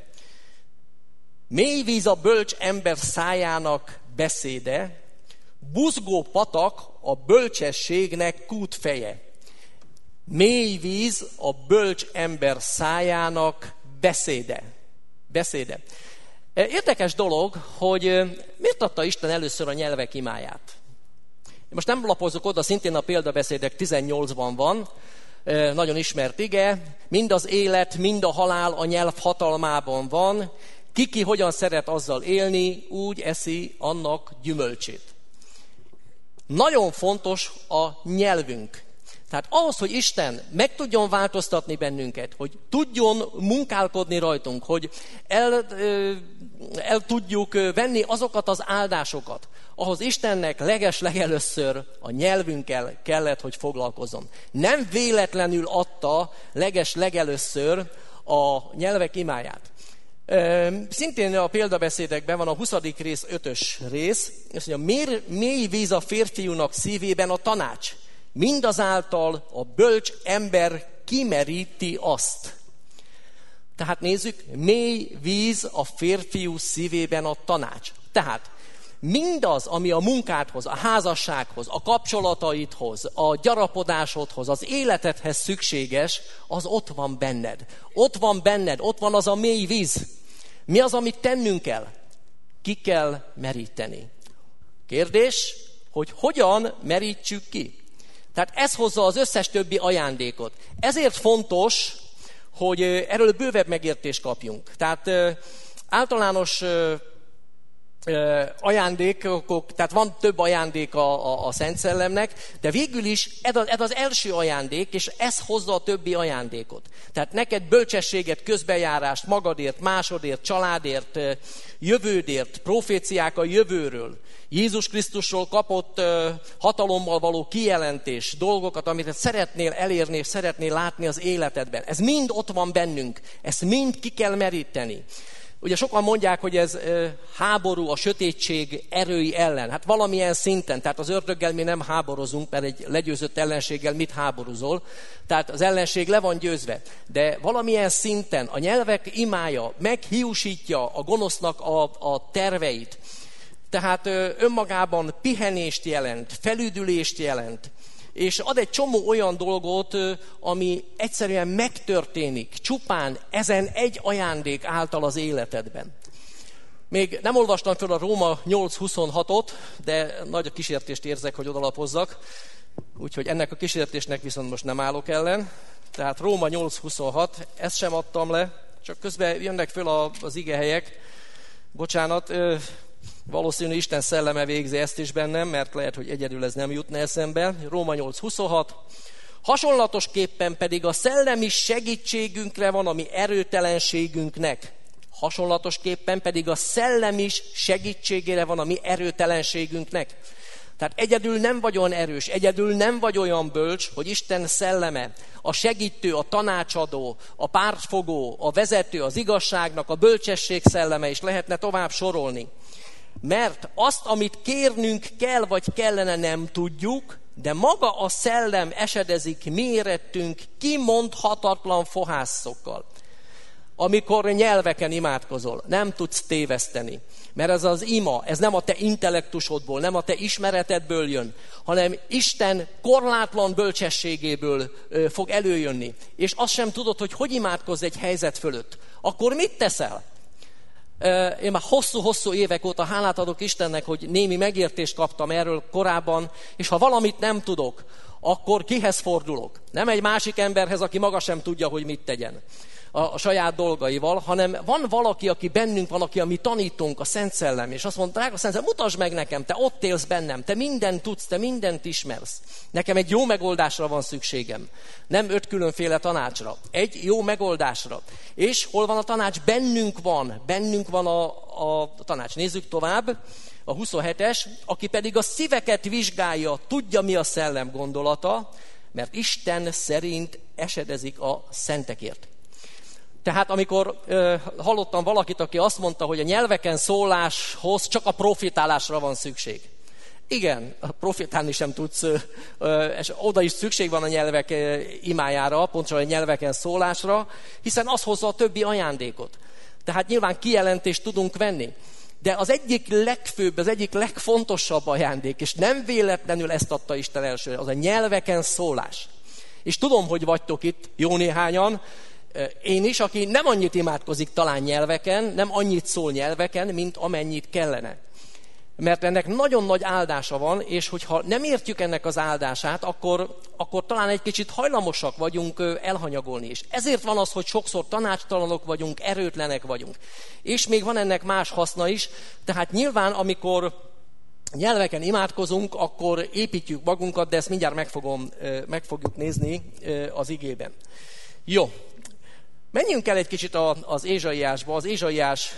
Mély víz a bölcs ember szájának beszéde, buzgó patak a bölcsességnek kútfeje. Mély víz a bölcs ember szájának beszéde. Beszéde. Érdekes dolog, hogy miért adta Isten először a nyelvek imáját? Most nem lapozok oda, szintén a Példabeszédek tizennyolcban van, nagyon ismert ige, mind az élet, mind a halál a nyelv hatalmában van, ki-ki hogyan szeret azzal élni, úgy eszi annak gyümölcsét. Nagyon fontos a nyelvünk. Tehát ahhoz, hogy Isten meg tudjon változtatni bennünket, hogy tudjon munkálkodni rajtunk, hogy el, el tudjuk venni azokat az áldásokat, ahhoz Istennek leges-legelőször a nyelvünkkel kellett, hogy foglalkozzon. Nem véletlenül adta leges-legelőször a nyelvek imáját. Szintén a Példabeszédekben van a huszadik rész, ötös rész, azt mondja, mély víz a férfiúnak szívében a tanács. Mindazáltal a bölcs ember kimeríti azt. Tehát nézzük, mély víz a férfiú szívében a tanács. Tehát mindaz, ami a munkádhoz, a házassághoz, a kapcsolataidhoz, a gyarapodásodhoz, az életedhez szükséges, az ott van benned. Ott van benned, ott van az a mély víz. Mi az, amit tennünk kell? Ki kell meríteni. Kérdés, hogy hogyan merítsük ki? Tehát ez hozza az összes többi ajándékot. Ezért fontos, hogy erről bővebb megértést kapjunk. Tehát általános ajándékok, tehát van több ajándék a, a, a Szent Szellemnek, de végül is ez az, ez az első ajándék, és ez hozza a többi ajándékot. Tehát neked bölcsességet, közbejárást magadért, másodért, családért, jövődért, proféciák a jövőről, Jézus Krisztusról kapott uh, hatalommal való kijelentés, dolgokat, amit szeretnél elérni és szeretnél látni az életedben. Ez mind ott van bennünk, ezt mind ki kell meríteni. Ugye sokan mondják, hogy ez uh, háború a sötétség erői ellen. Hát valamilyen szinten, tehát az ördöggel mi nem háborozunk, mert egy legyőzött ellenséggel mit háborúzol. Tehát az ellenség le van győzve. De valamilyen szinten a nyelvek imája meghiúsítja a gonosznak a, a terveit. Tehát önmagában pihenést jelent, felüdülést jelent, és ad egy csomó olyan dolgot, ami egyszerűen megtörténik, csupán ezen egy ajándék által az életedben. Még nem olvastam fel a Róma nyolc huszonhatot, de nagy a kísértést érzek, hogy odalapozzak, úgyhogy ennek a kísértésnek viszont most nem állok ellen. Tehát Róma nyolc huszonhat, ezt sem adtam le, csak közben jönnek föl az igehelyek. Bocsánat, valószínű Isten szelleme végzi ezt is bennem, mert lehet, hogy egyedül ez nem jutna eszembe. Róma nyolc huszonhat. Hasonlatosképpen pedig a szellemi segítségünkre van a mi erőtelenségünknek. Hasonlatosképpen pedig a szellemi segítségére van a mi erőtelenségünknek. Tehát egyedül nem vagy olyan erős, egyedül nem vagy olyan bölcs, hogy Isten szelleme, a segítő, a tanácsadó, a pártfogó, a vezető, az igazságnak, a bölcsesség szelleme, és lehetne tovább sorolni. Mert azt, amit kérnünk kell, vagy kellene, nem tudjuk, de maga a szellem esedezik mi érettünk kimondhatatlan fohászokkal. Amikor nyelveken imádkozol, nem tudsz téveszteni. Mert ez az ima, ez nem a te intellektusodból, nem a te ismeretedből jön, hanem Isten korlátlan bölcsességéből ö, fog előjönni. És azt sem tudod, hogy hogy imádkozz egy helyzet fölött. Akkor mit teszel? Én már hosszú-hosszú évek óta hálát adok Istennek, hogy némi megértést kaptam erről korábban, és ha valamit nem tudok, akkor kihez fordulok? Nem egy másik emberhez, aki maga sem tudja, hogy mit tegyen a, a saját dolgaival, hanem van valaki, aki bennünk van, aki a mi tanítunk, a Szent Szellem, és azt mondta, drága Szent Szellem, mutasd meg nekem, te ott élsz bennem, te mindent tudsz, te mindent ismersz. Nekem egy jó megoldásra van szükségem, nem öt különféle tanácsra, egy jó megoldásra. És hol van a tanács? Bennünk van, bennünk van a, a tanács. Nézzük tovább, a huszonhetes, aki pedig a szíveket vizsgálja, tudja, mi a szellem gondolata, mert Isten szerint esedezik a szentekért. Tehát amikor ö, hallottam valakit, aki azt mondta, hogy a nyelveken szóláshoz csak a profétálásra van szükség. Igen, profétálni sem tudsz, ö, ö, és oda is szükség van a nyelvek ö, imájára, pontosan a nyelveken szólásra, hiszen az hozza a többi ajándékot. Tehát nyilván kijelentést tudunk venni. De az egyik legfőbb, az egyik legfontosabb ajándék, és nem véletlenül ezt adta Isten első, az a nyelveken szólás. És tudom, hogy vagytok itt jó néhányan, én is, aki nem annyit imádkozik talán nyelveken, nem annyit szól nyelveken, mint amennyit kellene. Mert ennek nagyon nagy áldása van, és hogyha nem értjük ennek az áldását, akkor, akkor talán egy kicsit hajlamosak vagyunk elhanyagolni is. Ezért van az, hogy sokszor tanácstalanok vagyunk, erőtlenek vagyunk. És még van ennek más haszna is, tehát nyilván, amikor nyelveken imádkozunk, akkor építjük magunkat, de ezt mindjárt meg, fogom, meg fogjuk nézni az igében. Jó. Menjünk el egy kicsit az Ézsaiásba, az Ézsaiás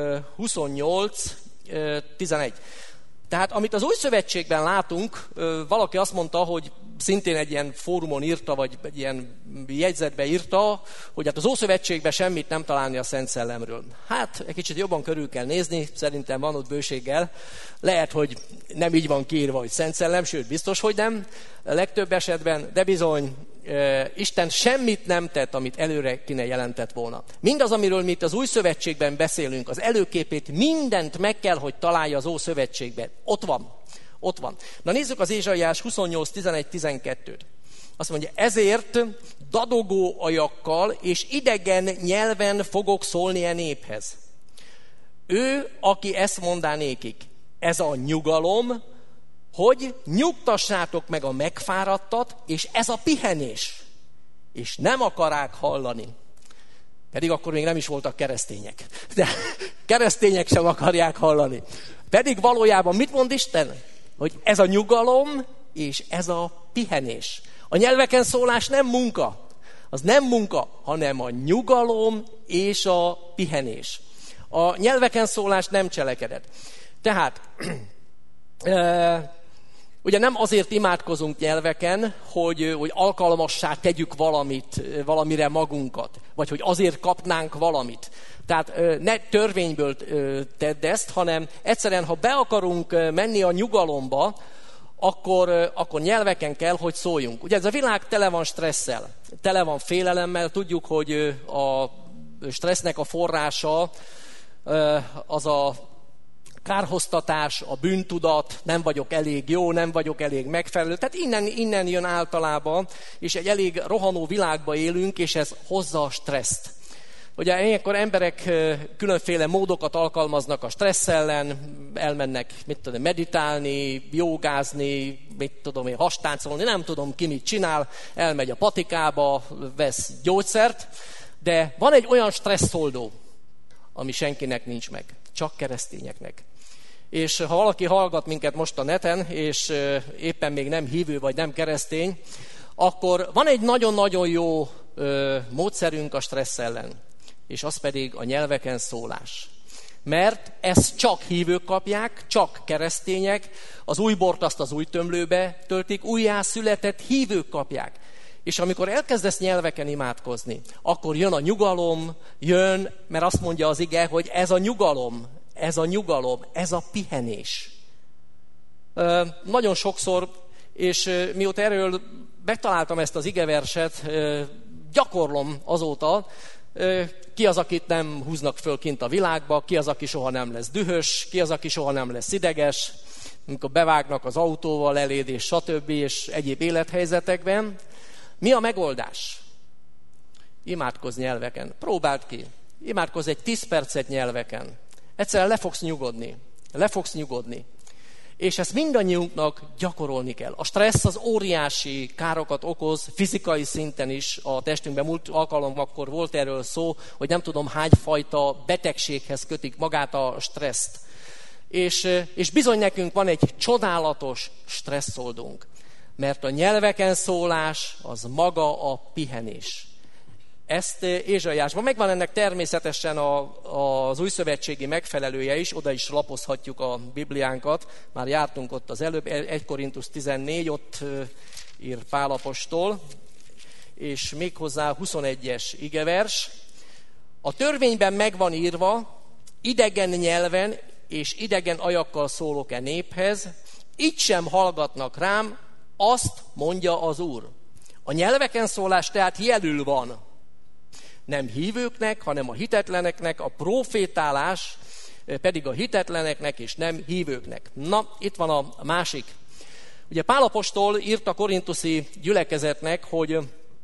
huszonnyolc tizenegy. Tehát amit az Új Szövetségben látunk, valaki azt mondta, hogy szintén egy ilyen fórumon írta, vagy egy ilyen jegyzetbe írta, hogy hát az Ószövetségben semmit nem találni a Szent Szellemről. Hát egy kicsit jobban körül kell nézni, szerintem van ott bőséggel. Lehet, hogy nem így van kiírva, hogy Szent Szellem, sőt biztos, hogy nem legtöbb esetben, de bizony Isten semmit nem tett, amit előre kéne jelentett volna. Mindaz, amiről mi itt az Új Szövetségben beszélünk, az előképét mindent meg kell, hogy találja az Ószövetségben. Ott van. Ott van. Na nézzük az Ézsaiás huszonnyolc tizenegy tizenkettőt. Azt mondja, ezért dadogó ajakkal és idegen nyelven fogok szólni e néphez. Ő, aki ezt mondaná nékik, ez a nyugalom, hogy nyugtassátok meg a megfáradtat, és ez a pihenés. És nem akarák hallani. Pedig akkor még nem is voltak keresztények. De keresztények sem akarják hallani. Pedig valójában mit mond Isten? Hogy ez a nyugalom, és ez a pihenés. A nyelveken szólás nem munka. Az nem munka, hanem a nyugalom és a pihenés. A nyelveken szólás nem cselekedet. Tehát... e- Ugye nem azért imádkozunk nyelveken, hogy, hogy alkalmassá tegyük valamit, valamire magunkat, vagy hogy azért kapnánk valamit. Tehát ne törvényből tedd ezt, hanem egyszerűen, ha be akarunk menni a nyugalomba, akkor, akkor nyelveken kell, hogy szóljunk. Ugye ez a világ tele van stresszel, tele van félelemmel, tudjuk, hogy a stressznek a forrása az a kárhoztatás, a bűntudat, nem vagyok elég jó, nem vagyok elég megfelelő. Tehát innen, innen jön általában, és egy elég rohanó világban élünk, és ez hozza a stresszt. Ugye ilyenkor emberek különféle módokat alkalmaznak a stressz ellen, elmennek, mit tudom, meditálni, jogázni, mit tudom én, hastáncolni, nem tudom ki mit csinál, elmegy a patikába, vesz gyógyszert, de van egy olyan stresszoldó, ami senkinek nincs meg. Csak keresztényeknek. És ha valaki hallgat minket most a neten, és éppen még nem hívő vagy nem keresztény, akkor van egy nagyon-nagyon jó ö, módszerünk a stressz ellen, és az pedig a nyelveken szólás. Mert ezt csak hívők kapják, csak keresztények, az új bort azt az új tömlőbe töltik, újjászületett hívők kapják. És amikor elkezdesz nyelveken imádkozni, akkor jön a nyugalom, jön, mert azt mondja az ige, hogy ez a nyugalom, ez a nyugalom, ez a pihenés. Ö, nagyon sokszor, és mióta erről megtaláltam ezt az igeverset, gyakorlom azóta, ki az, akit nem húznak föl kint a világba, ki az, aki soha nem lesz dühös, ki az, aki soha nem lesz ideges, amikor bevágnak az autóval eléd, és stb. És egyéb élethelyzetekben. Mi a megoldás? Imádkozz nyelveken. Próbáld ki. Imádkozz egy tíz percet nyelveken. Egyszerűen le fogsz nyugodni. Le fogsz nyugodni. És ezt mindannyiunknak gyakorolni kell. A stressz az óriási károkat okoz, fizikai szinten is a testünkben. Múlt alkalommal volt erről szó, hogy nem tudom hányfajta betegséghez kötik magát a stresszt. És, és bizony nekünk van egy csodálatos stresszoldónk. Mert a nyelveken szólás az maga a pihenés. Ezt Ézsaiásban megvan ennek természetesen a, az újszövetségi megfelelője is, oda is lapozhatjuk a Bibliánkat, már jártunk ott az előbb, egy Korintus tizennégy, ott ír Pál apostol, és méghozzá huszonegyes igevers. A törvényben megvan írva, idegen nyelven és idegen ajakkal szólok-e néphez, így sem hallgatnak rám, azt mondja az Úr. A nyelveken szólás tehát jelül van. Nem hívőknek, hanem a hitetleneknek, a profétálás pedig a hitetleneknek és nem hívőknek. Na, itt van a másik. Ugye Pál apostol írt a korintuszi gyülekezetnek, hogy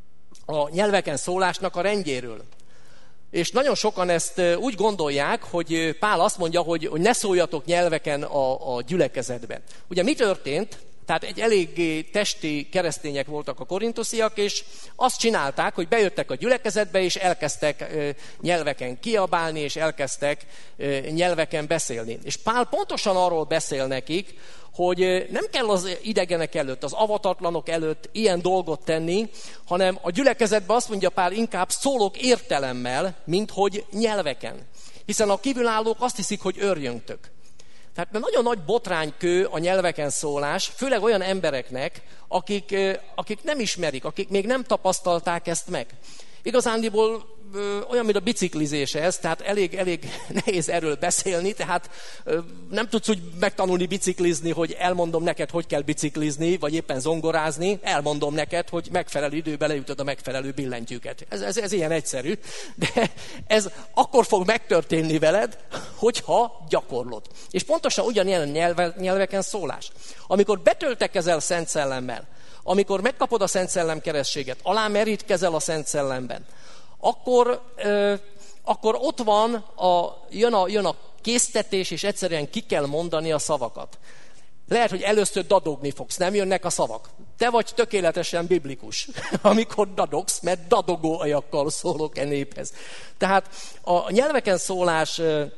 a nyelveken szólásnak a rendjéről. És nagyon sokan ezt úgy gondolják, hogy Pál azt mondja, hogy, hogy ne szóljatok nyelveken a, a gyülekezetben. Ugye mi történt? Tehát egy eléggé testi keresztények voltak a korintusziak, és azt csinálták, hogy bejöttek a gyülekezetbe, és elkezdtek nyelveken kiabálni, és elkezdtek nyelveken beszélni. És Pál pontosan arról beszél nekik, hogy nem kell az idegenek előtt, az avatatlanok előtt ilyen dolgot tenni, hanem a gyülekezetben azt mondja Pál, inkább szólok értelemmel, mint hogy nyelveken. Hiszen a kívülállók azt hiszik, hogy örjöntök. Tehát mert nagyon nagy botránykő a nyelveken szólás, főleg olyan embereknek, akik, akik nem ismerik, akik még nem tapasztalták ezt meg. Igazándiból olyan, mint a biciklizés ez, tehát elég, elég nehéz erről beszélni, tehát nem tudsz úgy megtanulni biciklizni, hogy elmondom neked, hogy kell biciklizni, vagy éppen zongorázni, elmondom neked, hogy megfelelő időben leütöd a megfelelő billentyűket. Ez, ez, ez ilyen egyszerű, de ez akkor fog megtörténni veled, hogyha gyakorlod. És pontosan ugyanilyen nyelve, nyelveken szólás. Amikor betöltekezel Szent Szellemmel, amikor megkapod a Szent Szellem kerességet, alámerítkezel a Szent Szellemben, Akkor, euh, akkor ott van, a, jön, a, jön a késztetés, és egyszerűen ki kell mondani a szavakat. Lehet, hogy először dadogni fogsz, nem jönnek a szavak. Te vagy tökéletesen biblikus, amikor dadogsz, mert dadogó ajakkal szólok e néphez. Tehát a nyelveken szólásnak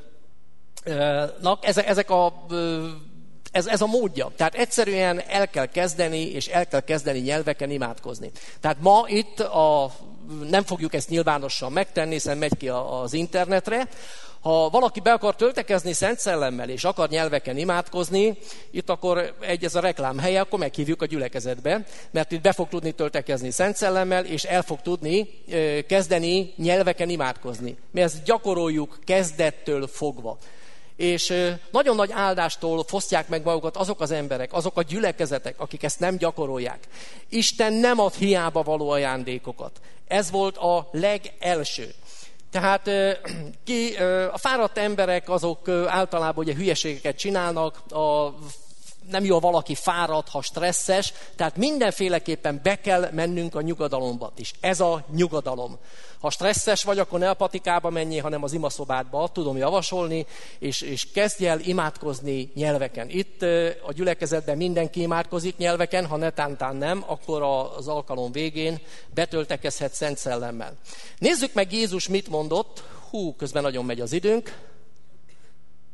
ezek a... Ez, ez a módja. Tehát egyszerűen el kell kezdeni, és el kell kezdeni nyelveken imádkozni. Tehát ma itt a, nem fogjuk ezt nyilvánosan megtenni, hiszen megy ki az internetre. Ha valaki be akar töltekezni Szent Szellemmel, és akar nyelveken imádkozni, itt akkor egy ez a reklám helye, akkor meghívjuk a gyülekezetbe, mert itt be fog tudni töltekezni Szent Szellemmel, és el fog tudni kezdeni nyelveken imádkozni. Mi ezt gyakoroljuk kezdettől fogva. És nagyon nagy áldástól fosztják meg magukat azok az emberek, azok a gyülekezetek, akik ezt nem gyakorolják. Isten nem ad hiába való ajándékokat. Ez volt a legelső. Tehát ki, a fáradt emberek azok általában ugye hülyeségeket csinálnak, a, nem jó, valaki fáradt, ha stresszes, tehát mindenféleképpen be kell mennünk a nyugodalomba is. Ez a nyugodalom. Ha stresszes vagy, akkor ne a patikába menjél, hanem az imaszobádba, tudom javasolni, és, és kezdj el imádkozni nyelveken. Itt a gyülekezetben mindenki imádkozik nyelveken, ha netántán nem, akkor az alkalom végén betöltekezhet Szent Szellemmel. Nézzük meg Jézus mit mondott. Hú, közben nagyon megy az időnk.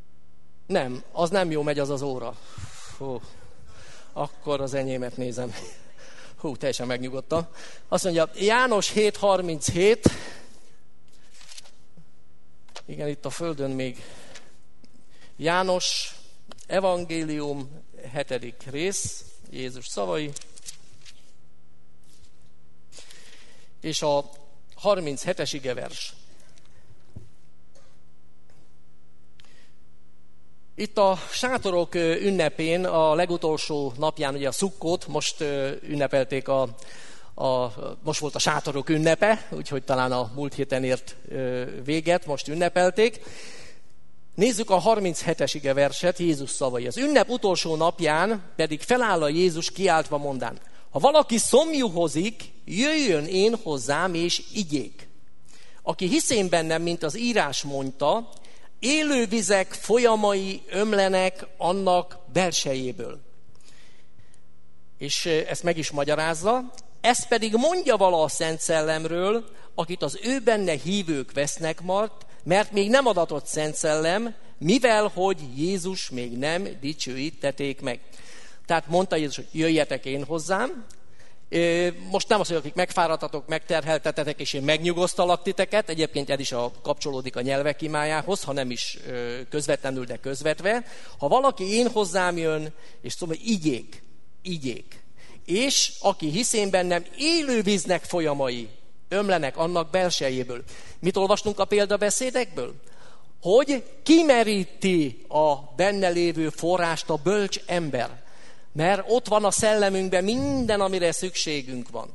Nem, az nem jó, megy az az óra. Hú, akkor az enyémet nézem. Hú, teljesen megnyugodtam. Azt mondja, János hét harminchét. Igen, itt a földön még János evangélium hetedik rész, Jézus szavai. És a harminchetes igevers. Itt a sátorok ünnepén, a legutolsó napján, ugye a Szukkót, most ünnepelték a, a, most volt a sátorok ünnepe, úgyhogy talán a múlt héten ért véget, most ünnepelték. Nézzük a harminchetes igeverset, Jézus szavai. Az ünnep utolsó napján pedig feláll a Jézus kiáltva mondán: ha valaki szomjúhozik, jöjjön én hozzám és igyék. Aki hisz én bennem, mint az írás mondta, élő vizek folyamai ömlenek annak belsejéből. És ezt meg is magyarázza, ezt pedig mondja vala a Szent Szellemről, akit az ő benne hívők vesznek majd, mert még nem adatott Szent Szellem, mivel hogy Jézus még nem dicsőítették meg. Tehát mondta Jézus, hogy jöjjetek én hozzám. Most nem az, hogy akik megfáradtatok, megterheltetetek, és én megnyugosztalak titeket, egyébként ez is a, kapcsolódik a nyelvek imájához, ha nem is közvetlenül, de közvetve. Ha valaki én hozzám jön, és szóval igyék, igyék, és aki hisz én bennem, élő víznek folyamai ömlenek annak belsejéből. Mit olvastunk a példabeszédekből? Hogy kimeríti a benne lévő forrást a bölcs ember. Mert ott van a szellemünkben minden, amire szükségünk van.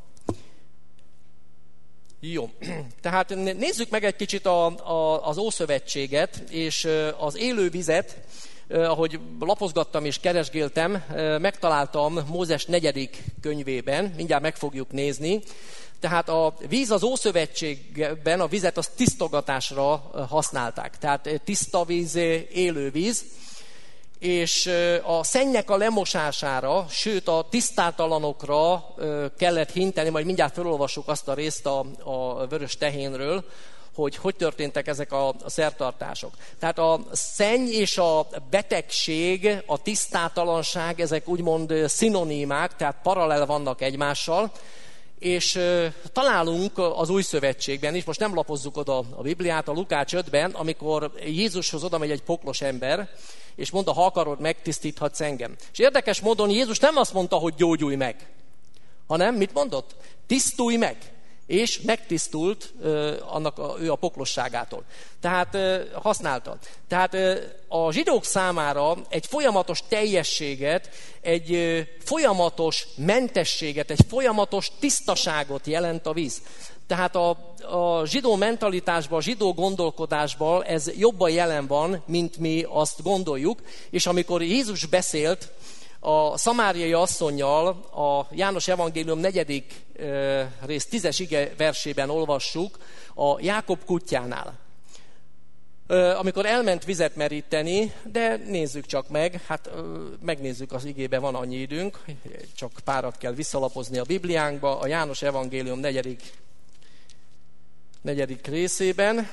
Jó, tehát nézzük meg egy kicsit a, a, az Ószövetséget, és az élő vizet, ahogy lapozgattam és keresgéltem, megtaláltam Mózes negyedik könyvében, mindjárt meg fogjuk nézni. Tehát a víz az Ószövetségben, a vizet az tisztogatásra használták. Tehát tiszta víz, élő víz. És a szennyek a lemosására, sőt a tisztátalanokra kellett hinteni, majd mindjárt felolvassuk azt a részt a, a vörös tehénről, hogy hogy történtek ezek a, a szertartások. Tehát a szenny és a betegség, a tisztátalanság, ezek úgymond szinonimák, tehát paralel vannak egymással, és találunk az Új Szövetségben is, most nem lapozzuk oda a Bibliát, a Lukács ötben, amikor Jézushoz oda megy egy poklos ember, és mondta, ha akarod, megtisztíthatsz engem. És érdekes módon Jézus nem azt mondta, hogy gyógyulj meg, hanem mit mondott? Tisztulj meg. És megtisztult uh, annak a, ő a poklosságától. Tehát uh, használta. Tehát uh, a zsidók számára egy folyamatos teljességet, egy uh, folyamatos mentességet, egy folyamatos tisztaságot jelent a víz. Tehát a, a zsidó mentalitásban, a zsidó gondolkodásban ez jobban jelen van, mint mi azt gondoljuk. És amikor Jézus beszélt a szamáriai asszonnyal, a János evangélium negyedik e, rész tízes ige versében olvassuk, a Jákob kutyánál. E, amikor elment vizet meríteni, de nézzük csak meg, hát e, megnézzük, az igében van annyi időnk, csak párat kell visszalapozni a Bibliánkba, a János evangélium negyedik, negyedik részében.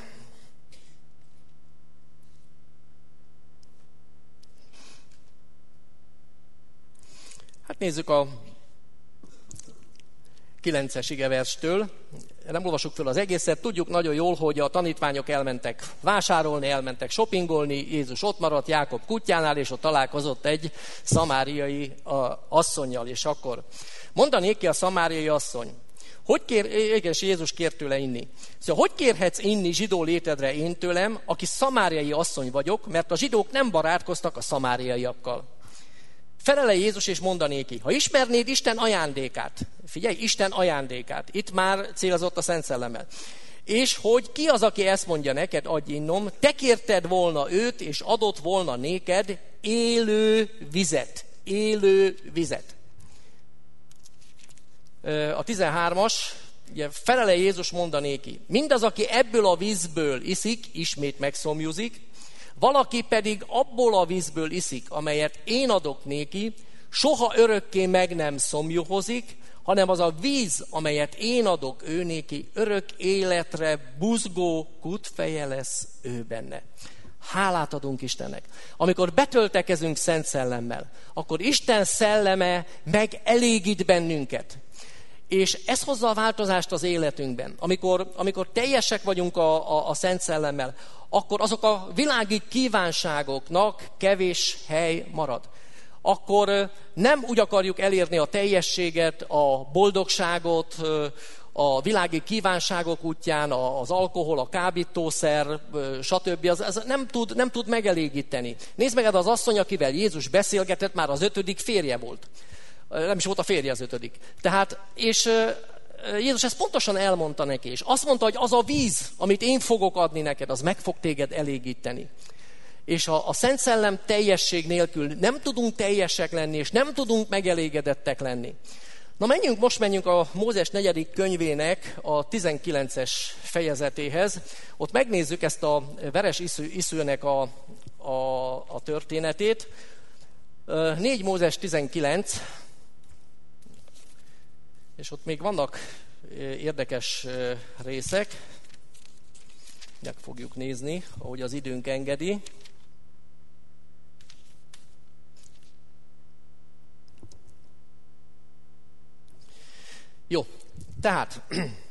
Hát nézzük a kilences igeverstől. Nem olvasjuk föl az egészet. Tudjuk nagyon jól, hogy a tanítványok elmentek vásárolni, elmentek shoppingolni. Jézus ott maradt Jákob kutyánál, és ott találkozott egy szamáriai asszonnyal. És akkor mondanék ki a szamáriai asszony. Hogy kér, és Jézus kért tőle inni. Szóval, hogy kérhetsz inni zsidó létedre én tőlem, aki szamáriai asszony vagyok, mert a zsidók nem barátkoztak a szamáriaiakkal. Felele Jézus és mondanéki, ha ismernéd Isten ajándékát, figyelj, Isten ajándékát, itt már célzott a Szent Szellemmel, és hogy ki az, aki ezt mondja neked, adj innom, te kérted volna őt, és adott volna néked élő vizet, élő vizet. A tizenhármas, ugye, felele Jézus mondanéki, mindaz, aki ebből a vízből iszik, ismét megszomjuzik, valaki pedig abból a vízből iszik, amelyet én adok néki, soha örökké meg nem szomjuhozik, hanem az a víz, amelyet én adok ő néki, örök életre buzgó kútfeje lesz ő benne. Hálát adunk Istennek. Amikor betöltekezünk Szent Szellemmel, akkor Isten szelleme megelégít bennünket. És ez hozza a változást az életünkben. Amikor, amikor teljesek vagyunk a, a, a Szent Szellemmel, akkor azok a világi kívánságoknak kevés hely marad. Akkor nem úgy akarjuk elérni a teljességet, a boldogságot, a világi kívánságok útján, az alkohol, a kábítószer, stb. Az, az nem, tud, nem tud megelégíteni. Nézd meg, az asszony, akivel Jézus beszélgetett, már az ötödik férje volt. Nem is volt a férje az ötödik. Tehát, és Jézus ezt pontosan elmondta neki, és azt mondta, hogy az a víz, amit én fogok adni neked, az meg fog téged elégíteni. És a, a Szent Szellem teljesség nélkül nem tudunk teljesek lenni, és nem tudunk megelégedettek lenni. Na menjünk, most menjünk a Mózes negyedik könyvének a tizenkilences fejezetéhez. Ott megnézzük ezt a veres isző, iszőnek a, a, a történetét. négy Mózes tizenkilenc, és ott még vannak érdekes részek. Meg fogjuk nézni, ahogy az időnk engedi. Jó, tehát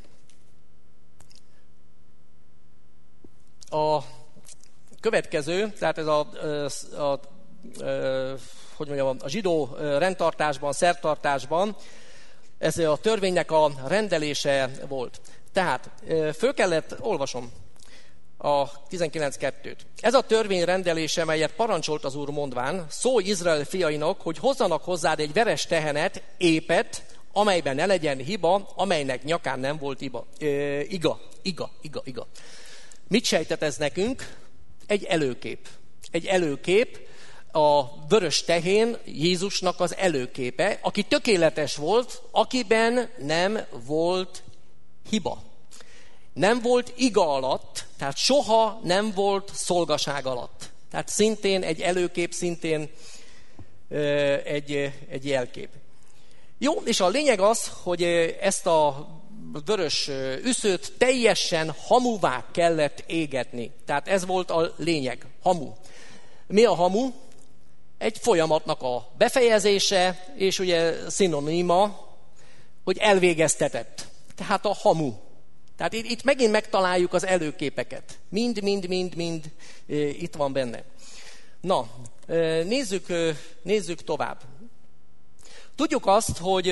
a következő, tehát ez a, a, a, hogy mondjam, a zsidó rendtartásban, szertartásban, ez a törvénynek a rendelése volt. Tehát föl kellett, olvasom a tizenkilenc kettőt. Ez a törvény rendelése, melyet parancsolt az Úr mondván, szólj Izrael fiainak, hogy hozzanak hozzád egy veres tehenet, épet, amelyben ne legyen hiba, amelynek nyakán nem volt iba. Ö, iga, iga, iga, iga. Mit sejtett ez nekünk? Egy előkép. Egy előkép, a vörös tehén Jézusnak az előképe, aki tökéletes volt, akiben nem volt hiba. Nem volt iga alatt, tehát soha nem volt szolgaság alatt. Tehát szintén egy előkép, szintén ö, egy, egy jelkép. Jó, és a lényeg az, hogy ezt a vörös üszőt teljesen hamuvá kellett égetni. Tehát ez volt a lényeg, hamu. Mi a hamu? Egy folyamatnak a befejezése, és ugye szinoníma, hogy elvégeztetett. Tehát a hamu. Tehát itt, itt megint megtaláljuk az előképeket. Mind, mind, mind, mind e, itt van benne. Na, e, nézzük, e, nézzük tovább. Tudjuk azt, hogy...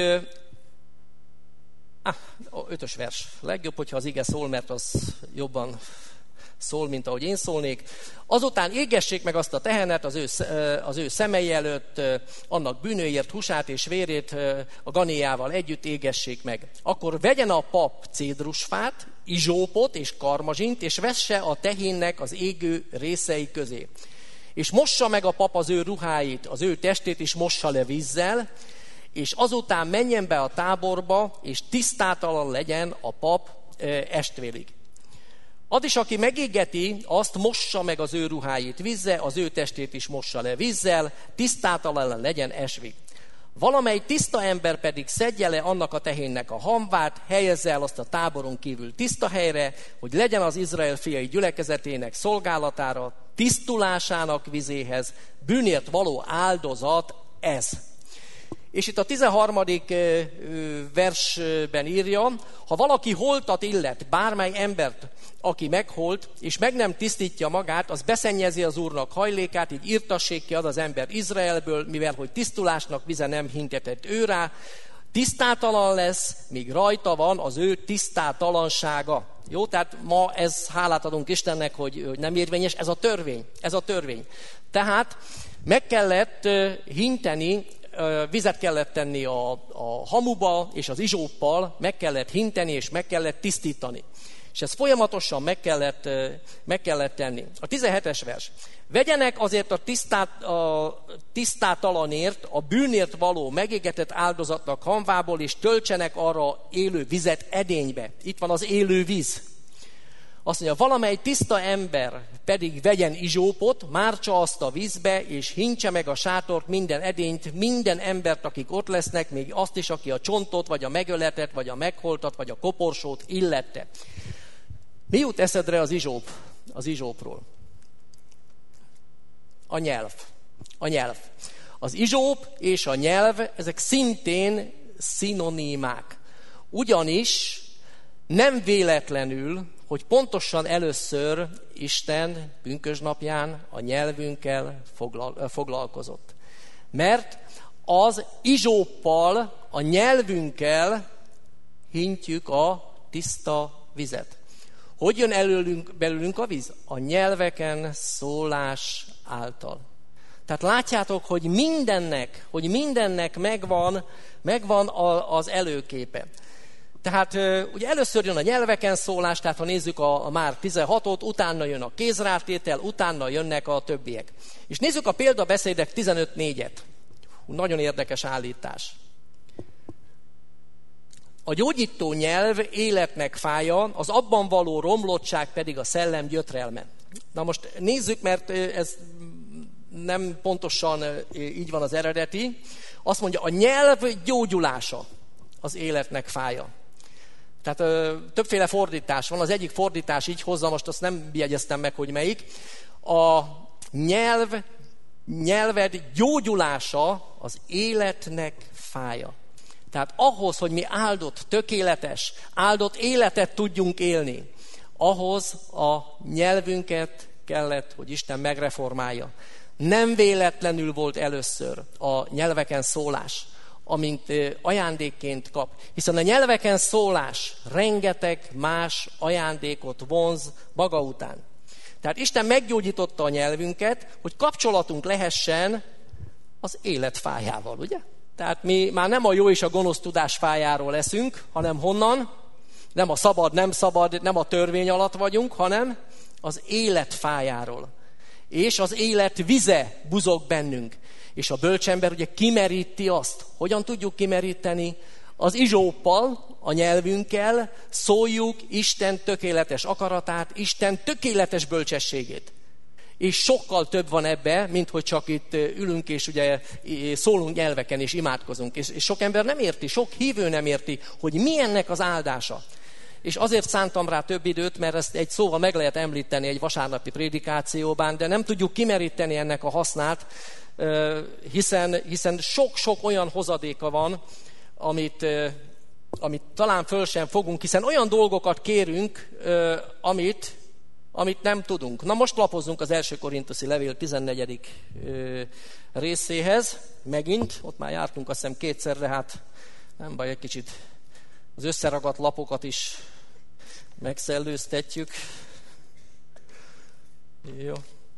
Ah, ötös vers. Legjobb, hogyha az ige szól, mert az jobban szól, mint ahogy én szólnék. Azután égessék meg azt a tehenet az ő, az ő szemei előtt, annak bűnőért húsát és vérét a ganéjával együtt égessék meg. Akkor vegyen a pap cédrusfát, izsópot és karmazsint, és vesse a tehénnek az égő részei közé. És mossa meg a pap az ő ruháit, az ő testét is mossa le vízzel, és azután menjen be a táborba, és tisztátalan legyen a pap estvélig. Az is, aki megégeti, azt mossa meg az ő ruháit vízzel, az ő testét is mossa le vízzel, tisztátalan legyen esvig. Valamely tiszta ember pedig szedje le annak a tehénnek a hamvát, helyezze el azt a táboron kívül tiszta helyre, hogy legyen az Izrael fiai gyülekezetének szolgálatára, tisztulásának vizéhez, bűnért való áldozat ez. És itt a tizenharmadik versben írja, ha valaki holtat illet, bármely embert, aki meghalt, és meg nem tisztítja magát, az beszennyezi az Úrnak hajlékát, így írtassék ki az az ember Izraelből, mivel hogy tisztulásnak vize nem hintetett ő rá, tisztátalan lesz, míg rajta van az ő tisztátalansága. Jó, tehát ma ez, hálát adunk Istennek, hogy, hogy nem érvényes, ez a törvény, ez a törvény. Tehát meg kellett hinteni, vizet kellett tenni a, a hamuba, és az izsóppal meg kellett hinteni, és meg kellett tisztítani. És ezt folyamatosan meg kellett, meg kellett tenni. A tizenhetes vers. Vegyenek azért a, tisztát, a tisztátalanért, a bűnért való megégetett áldozatnak hamvából, és töltsenek arra élő vizet edénybe. Itt van az élő víz. Azt mondja, valamely tiszta ember pedig vegyen izsópot, mártsa azt a vízbe, és hintse meg a sátort, minden edényt, minden embert, akik ott lesznek, még azt is, aki a csontot, vagy a megöletet, vagy a megholtat, vagy a koporsót illette. Mi jut eszedre az izsóp, az izsópról? A nyelv. A nyelv. Az izsóp és a nyelv, ezek szintén szinonimák. Ugyanis nem véletlenül, hogy pontosan először Isten pünkösdnapján a nyelvünkkel foglalkozott. Mert az izsóppal, a nyelvünkkel hintjük a tiszta vizet. Hogy jön előlünk, belőlünk a víz? A nyelveken szólás által. Tehát látjátok, hogy mindennek, hogy mindennek megvan, megvan az előképe. Tehát ugye először jön a nyelveken szólás, tehát ha nézzük a, a már tizenhatot, utána jön a kézrátétel, utána jönnek a többiek. És nézzük a példabeszédek tizenöt négyet. Nagyon érdekes állítás. A gyógyító nyelv életnek fája, az abban való romlottság pedig a szellem gyötrelme. Na most nézzük, mert ez nem pontosan így van az eredeti. Azt mondja, a nyelv gyógyulása az életnek fája. Tehát ö, többféle fordítás van. Az egyik fordítás így hozza, most azt nem jegyeztem meg, hogy melyik. A nyelv, nyelved gyógyulása az életnek fája. Tehát ahhoz, hogy mi áldott, tökéletes, áldott életet tudjunk élni, ahhoz a nyelvünket kellett, hogy Isten megreformálja. Nem véletlenül volt először a nyelveken szólás, amint ajándékként kap. Hiszen a nyelveken szólás rengeteg más ajándékot vonz maga után. Tehát Isten meggyógyította a nyelvünket, hogy kapcsolatunk lehessen az élet fájával, ugye? Tehát mi már nem a jó és a gonosz tudás fájáról leszünk, hanem honnan? Nem a szabad, nem szabad, nem a törvény alatt vagyunk, hanem az élet fájáról. És az élet vize buzog bennünk. És a bölcsember ugye kimeríti azt. Hogyan tudjuk kimeríteni? Az izsóppal, a nyelvünkkel szóljuk Isten tökéletes akaratát, Isten tökéletes bölcsességét. És sokkal több van ebbe, mint hogy csak itt ülünk és ugye szólunk nyelveken és imádkozunk. És sok ember nem érti, sok hívő nem érti, hogy mi ennek az áldása. És azért szántam rá több időt, mert ezt egy szóval meg lehet említeni egy vasárnapi prédikációban, de nem tudjuk kimeríteni ennek a hasznát, hiszen, hiszen sok-sok olyan hozadéka van, amit, amit talán föl sem fogunk, hiszen olyan dolgokat kérünk, amit, amit nem tudunk. Na most lapozzunk az első Korinthusi levél tizennegyedik részéhez, megint, ott már jártunk azt hiszem kétszer, de hát nem baj, egy kicsit az összeragadt lapokat is megszellőztetjük. Jó.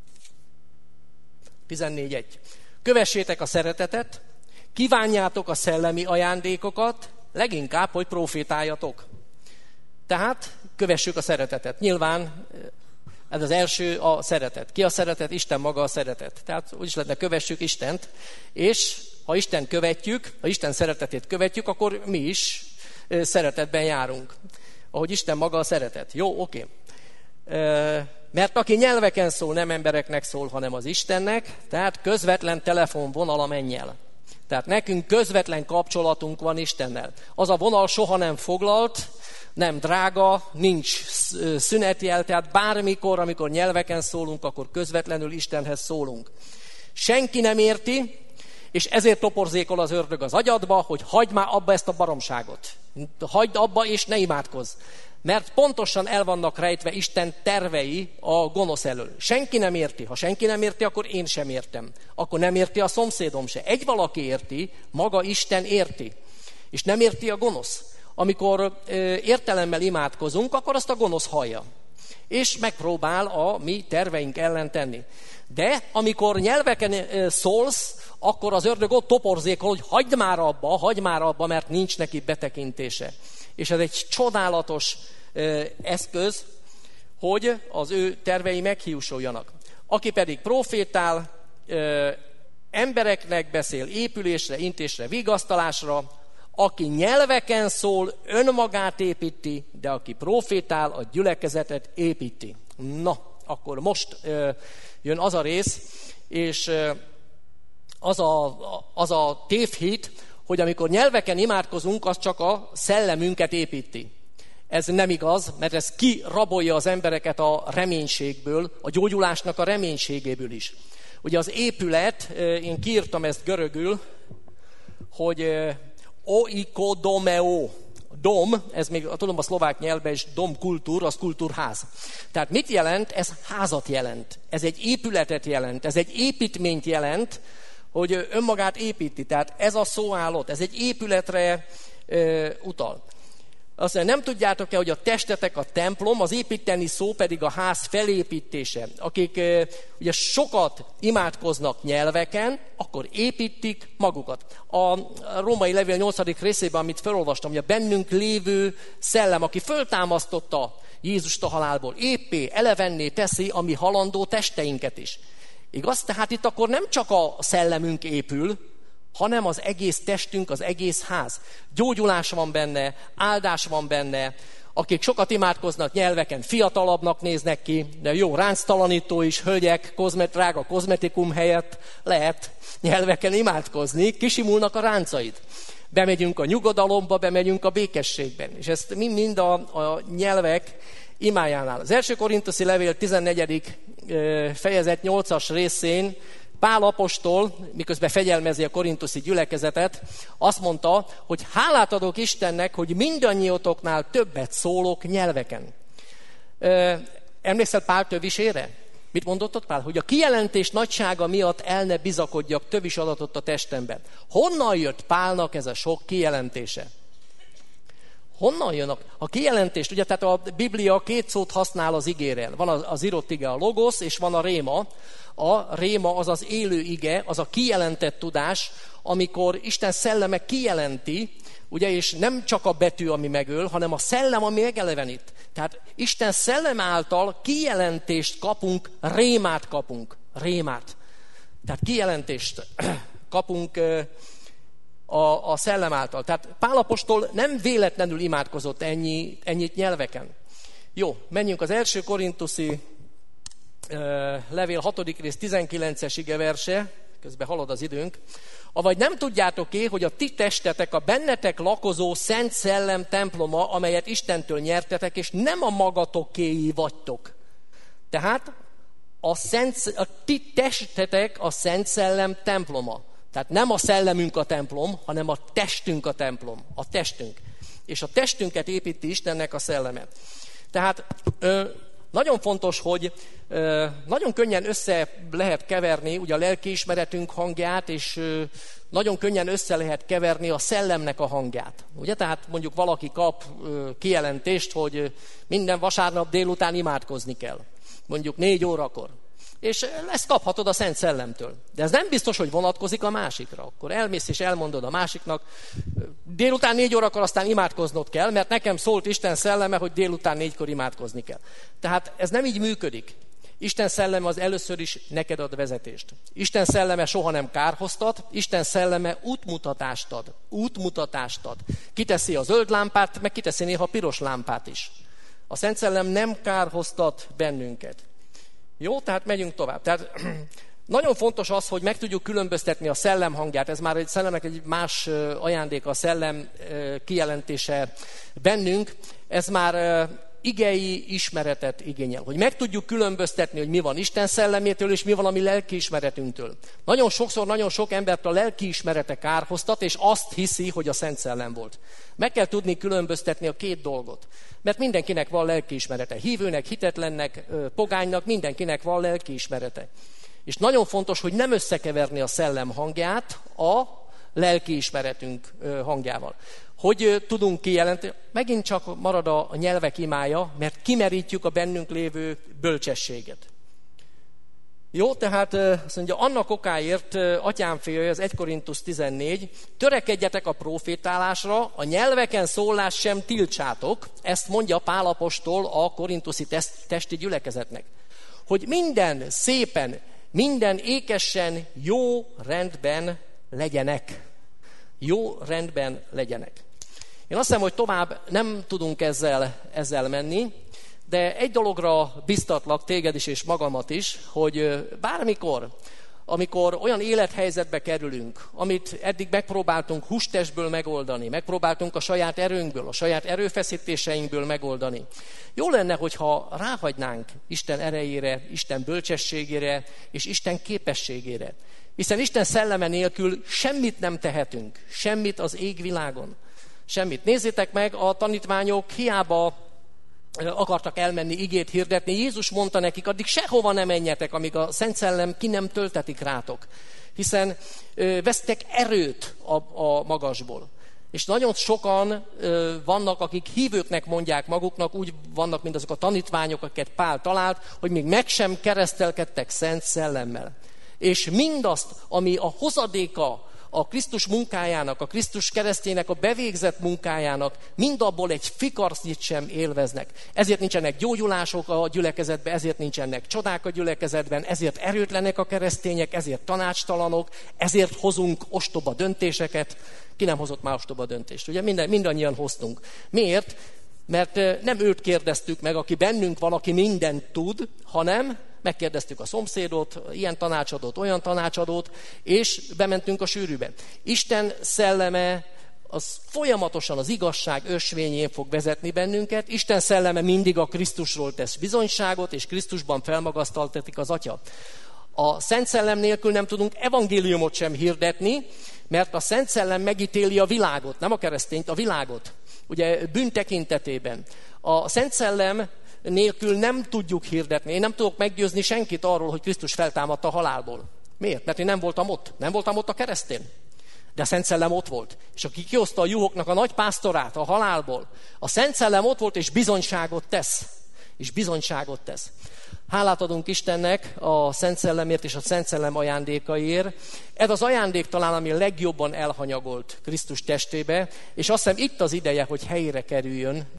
tizennégy egy. Kövessétek a szeretetet, kívánjátok a szellemi ajándékokat, leginkább, hogy profétáljatok. Tehát kövessük a szeretetet. Nyilván ez az első a szeretet. Ki a szeretet? Isten maga a szeretet. Tehát úgyis lehetne kövessük Istent, és ha Isten követjük, ha Isten szeretetét követjük, akkor mi is szeretetben járunk. Ahogy Isten maga a szeretet. Jó, oké. Mert aki nyelveken szól, nem embereknek szól, hanem az Istennek, tehát közvetlen telefonvonal a mennyel. Tehát nekünk közvetlen kapcsolatunk van Istennel. Az a vonal soha nem foglalt, nem drága, nincs szünetjel, tehát bármikor, amikor nyelveken szólunk, akkor közvetlenül Istenhez szólunk. Senki nem érti, és ezért toporzékol az ördög az agyadba, hogy hagyd már abba ezt a baromságot. Hagyd abba, és ne imádkozz. Mert pontosan el vannak rejtve Isten tervei a gonosz elől. Senki nem érti. Ha senki nem érti, akkor én sem értem. Akkor nem érti a szomszédom se. Egy valaki érti, maga Isten érti. És nem érti a gonosz. Amikor ö, értelemmel imádkozunk, akkor azt a gonosz hallja. És megpróbál a mi terveink ellen tenni. De amikor nyelveken ö, szólsz, akkor az ördög ott toporzékol, hogy hagyd már abba, hagyd már abba, mert nincs neki betekintése. És ez egy csodálatos ö, eszköz, hogy az ő tervei meghiúsuljanak. Aki pedig profétál, ö, embereknek beszél épülésre, intésre, vigasztalásra, aki nyelveken szól, önmagát építi, de aki profétál, a gyülekezetet építi. Na, akkor most ö, jön az a rész, és ö, az, a, az a tévhit, hogy amikor nyelveken imádkozunk, az csak a szellemünket építi. Ez nem igaz, mert ez kirabolja az embereket a reménységből, a gyógyulásnak a reménységéből is. Ugye az épület, én kiírtam ezt görögül, hogy oikodomeo. Dom, ez még tudom a szlovák nyelvben is dom kultúr, az kultúrház. Tehát mit jelent? Ez házat jelent. Ez egy épületet jelent. Ez egy építményt jelent, hogy önmagát építi. Tehát ez a szó állott, ez egy épületre e, utal. Azt mondja, nem tudjátok-e, hogy a testetek a templom, az építeni szó pedig a ház felépítése. Akik e, ugye sokat imádkoznak nyelveken, akkor építik magukat. A római levél nyolcadik részében, amit felolvastam, hogy a bennünk lévő szellem, aki föltámasztotta Jézust a halálból, éppé, elevenné teszi a mi halandó testeinket is. Igaz? Tehát itt akkor nem csak a szellemünk épül, hanem az egész testünk, az egész ház. Gyógyulás van benne, áldás van benne. Akik sokat imádkoznak nyelveken, fiatalabbnak néznek ki, de jó, ránctalanító is, hölgyek, kozmet, drága kozmetikum helyett lehet nyelveken imádkozni, kisimulnak a ráncaid. Bemegyünk a nyugodalomba, bemegyünk a békességben. És ezt mind a, a nyelvek imájánál. Az első korinthusi levél tizennegyedik fejezet nyolcas részén Pál apostol, miközben fegyelmezi a korinthuszi gyülekezetet, azt mondta, hogy hálát adok Istennek, hogy mindannyiótoknál többet szólok nyelveken. Emlékszel Pál tövisére? Mit mondott ott Pál? Hogy a kijelentés nagysága miatt el ne bizakodjak, tövis adatot a testemben. Honnan jött Pálnak ez a sok kijelentése? Honnan jönnek? A kijelentést, ugye, tehát a Biblia két szót használ az igére. Van az, az írott ige, a logos, és van a réma. A réma az az élő ige, az a kijelentett tudás, amikor Isten szelleme kijelenti, ugye, és nem csak a betű, ami megöl, hanem a szellem, ami megelevenít. Tehát Isten szellem által kijelentést kapunk, rémát kapunk. Rémát. Tehát kijelentést kapunk a, a szellem által. Tehát Pál apostol nem véletlenül imádkozott ennyi, ennyit nyelveken. Jó, menjünk az első korinthusi uh, levél hatodik rész tizenkilences igeverse, közben halad az időnk. Avagy nem tudjátok-é, hogy a ti testetek a bennetek lakozó szent szellem temploma, amelyet Istentől nyertetek, és nem a magatokéi vagytok. Tehát a, szent, a ti testetek a szent szellem temploma. Tehát nem a szellemünk a templom, hanem a testünk a templom. A testünk. És a testünket építi Istennek a szelleme. Tehát ö, nagyon fontos, hogy ö, nagyon könnyen össze lehet keverni ugye a lelkiismeretünk hangját, és ö, nagyon könnyen össze lehet keverni a szellemnek a hangját. Ugye? Tehát mondjuk valaki kap ö, kijelentést, hogy minden vasárnap délután imádkozni kell. Mondjuk négy órakor. És ezt kaphatod a Szent Szellemtől. De ez nem biztos, hogy vonatkozik a másikra. Akkor elmész és elmondod a másiknak, délután négy órakor aztán imádkoznod kell, mert nekem szólt Isten szelleme, hogy délután négykor imádkozni kell. Tehát ez nem így működik. Isten szelleme az először is neked ad vezetést. Isten szelleme soha nem kárhoztat, Isten szelleme útmutatást ad. Útmutatást ad. Kiteszi a zöld lámpát, meg kiteszi néha a piros lámpát is. A Szent Szellem nem kárhoztat bennünket. Jó, tehát megyünk tovább. Tehát nagyon fontos az, hogy meg tudjuk különböztetni a szellem hangját. Ez már egy szellemnek egy más ajándéka, a szellem kijelentése bennünk. Ez már igei ismeretet igényel. Hogy meg tudjuk különböztetni, hogy mi van Isten szellemétől, és mi van a mi lelkiismeretünktől. Nagyon sokszor, nagyon sok embert a lelkiismerete kárhoztat, és azt hiszi, hogy a Szent Szellem volt. Meg kell tudni különböztetni a két dolgot. Mert mindenkinek van lelkiismerete. Hívőnek, hitetlennek, pogánynak, mindenkinek van lelkiismerete. És nagyon fontos, hogy nem összekeverni a szellem hangját a lelkiismeretünk hangjával. Hogy tudunk kijelenteni? Megint csak marad a nyelvek imája, mert kimerítjük a bennünk lévő bölcsességet. Jó, tehát azt mondja, annak okáért, atyám fia, az egy Korintusz tizennégy, törekedjetek a profétálásra, a nyelveken szólás sem tiltsátok, ezt mondja Pál apostol a korintuszi testi gyülekezetnek. Hogy minden szépen, minden ékesen, jó rendben legyenek. Jó rendben legyenek. Én azt hiszem, hogy tovább nem tudunk ezzel, ezzel menni, de egy dologra biztatlak téged is és magamat is, hogy bármikor amikor olyan élethelyzetbe kerülünk, amit eddig megpróbáltunk hústestből megoldani, megpróbáltunk a saját erőnkből, a saját erőfeszítéseinkből megoldani. Jó lenne, hogyha ráhagynánk Isten erejére, Isten bölcsességére és Isten képességére. Hiszen Isten szelleme nélkül semmit nem tehetünk, semmit az égvilágon. Semmit. Nézzétek meg, a tanítványok hiába akartak elmenni igét hirdetni. Jézus mondta nekik, addig sehova nem menjetek, amíg a Szent Szellem ki nem töltetik rátok. Hiszen ö, vesztek erőt a, a magasból. És nagyon sokan ö, vannak, akik hívőknek mondják maguknak, úgy vannak, mint azok a tanítványok, akiket Pál talált, hogy még meg sem keresztelkedtek Szent Szellemmel. És mindazt, ami a hozadéka a Krisztus munkájának, a Krisztus keresztjének a bevégzett munkájának, mindabból egy fikarcnyit sem élveznek. Ezért nincsenek gyógyulások a gyülekezetben, ezért nincsenek csodák a gyülekezetben, ezért erőtlenek a keresztények, ezért tanácstalanok, ezért hozunk ostoba döntéseket. Ki nem hozott már ostoba döntést? Ugye minden, mindannyian hoztunk. Miért? Mert nem őt kérdeztük meg, aki bennünk van, aki mindent tud, hanem megkérdeztük a szomszédot, ilyen tanácsadót, olyan tanácsadót, és bementünk a sűrűbe. Isten szelleme az folyamatosan az igazság ösvényén fog vezetni bennünket. Isten szelleme mindig a Krisztusról tesz bizonyságot, és Krisztusban felmagasztaltatik az Atya. A Szent Szellem nélkül nem tudunk evangéliumot sem hirdetni, mert a Szent Szellem megítéli a világot, nem a keresztényt, a világot. Ugye bűn tekintetében. A Szent Szellem nélkül nem tudjuk hirdetni. Én nem tudok meggyőzni senkit arról, hogy Krisztus feltámadta a halálból. Miért? Mert én nem voltam ott. Nem voltam ott a keresztén. De a Szent Szellem ott volt. És aki kihozta a juhoknak a nagy pásztorát a halálból, a Szent Szellem ott volt, és bizonyságot tesz. És bizonyságot tesz. Hálát adunk Istennek a Szent Szellemért és a Szent Szellem ajándékaiért. Ez az ajándék talán, ami legjobban elhanyagolt Krisztus testébe, és azt hiszem itt az ideje, hogy helyére kerüljön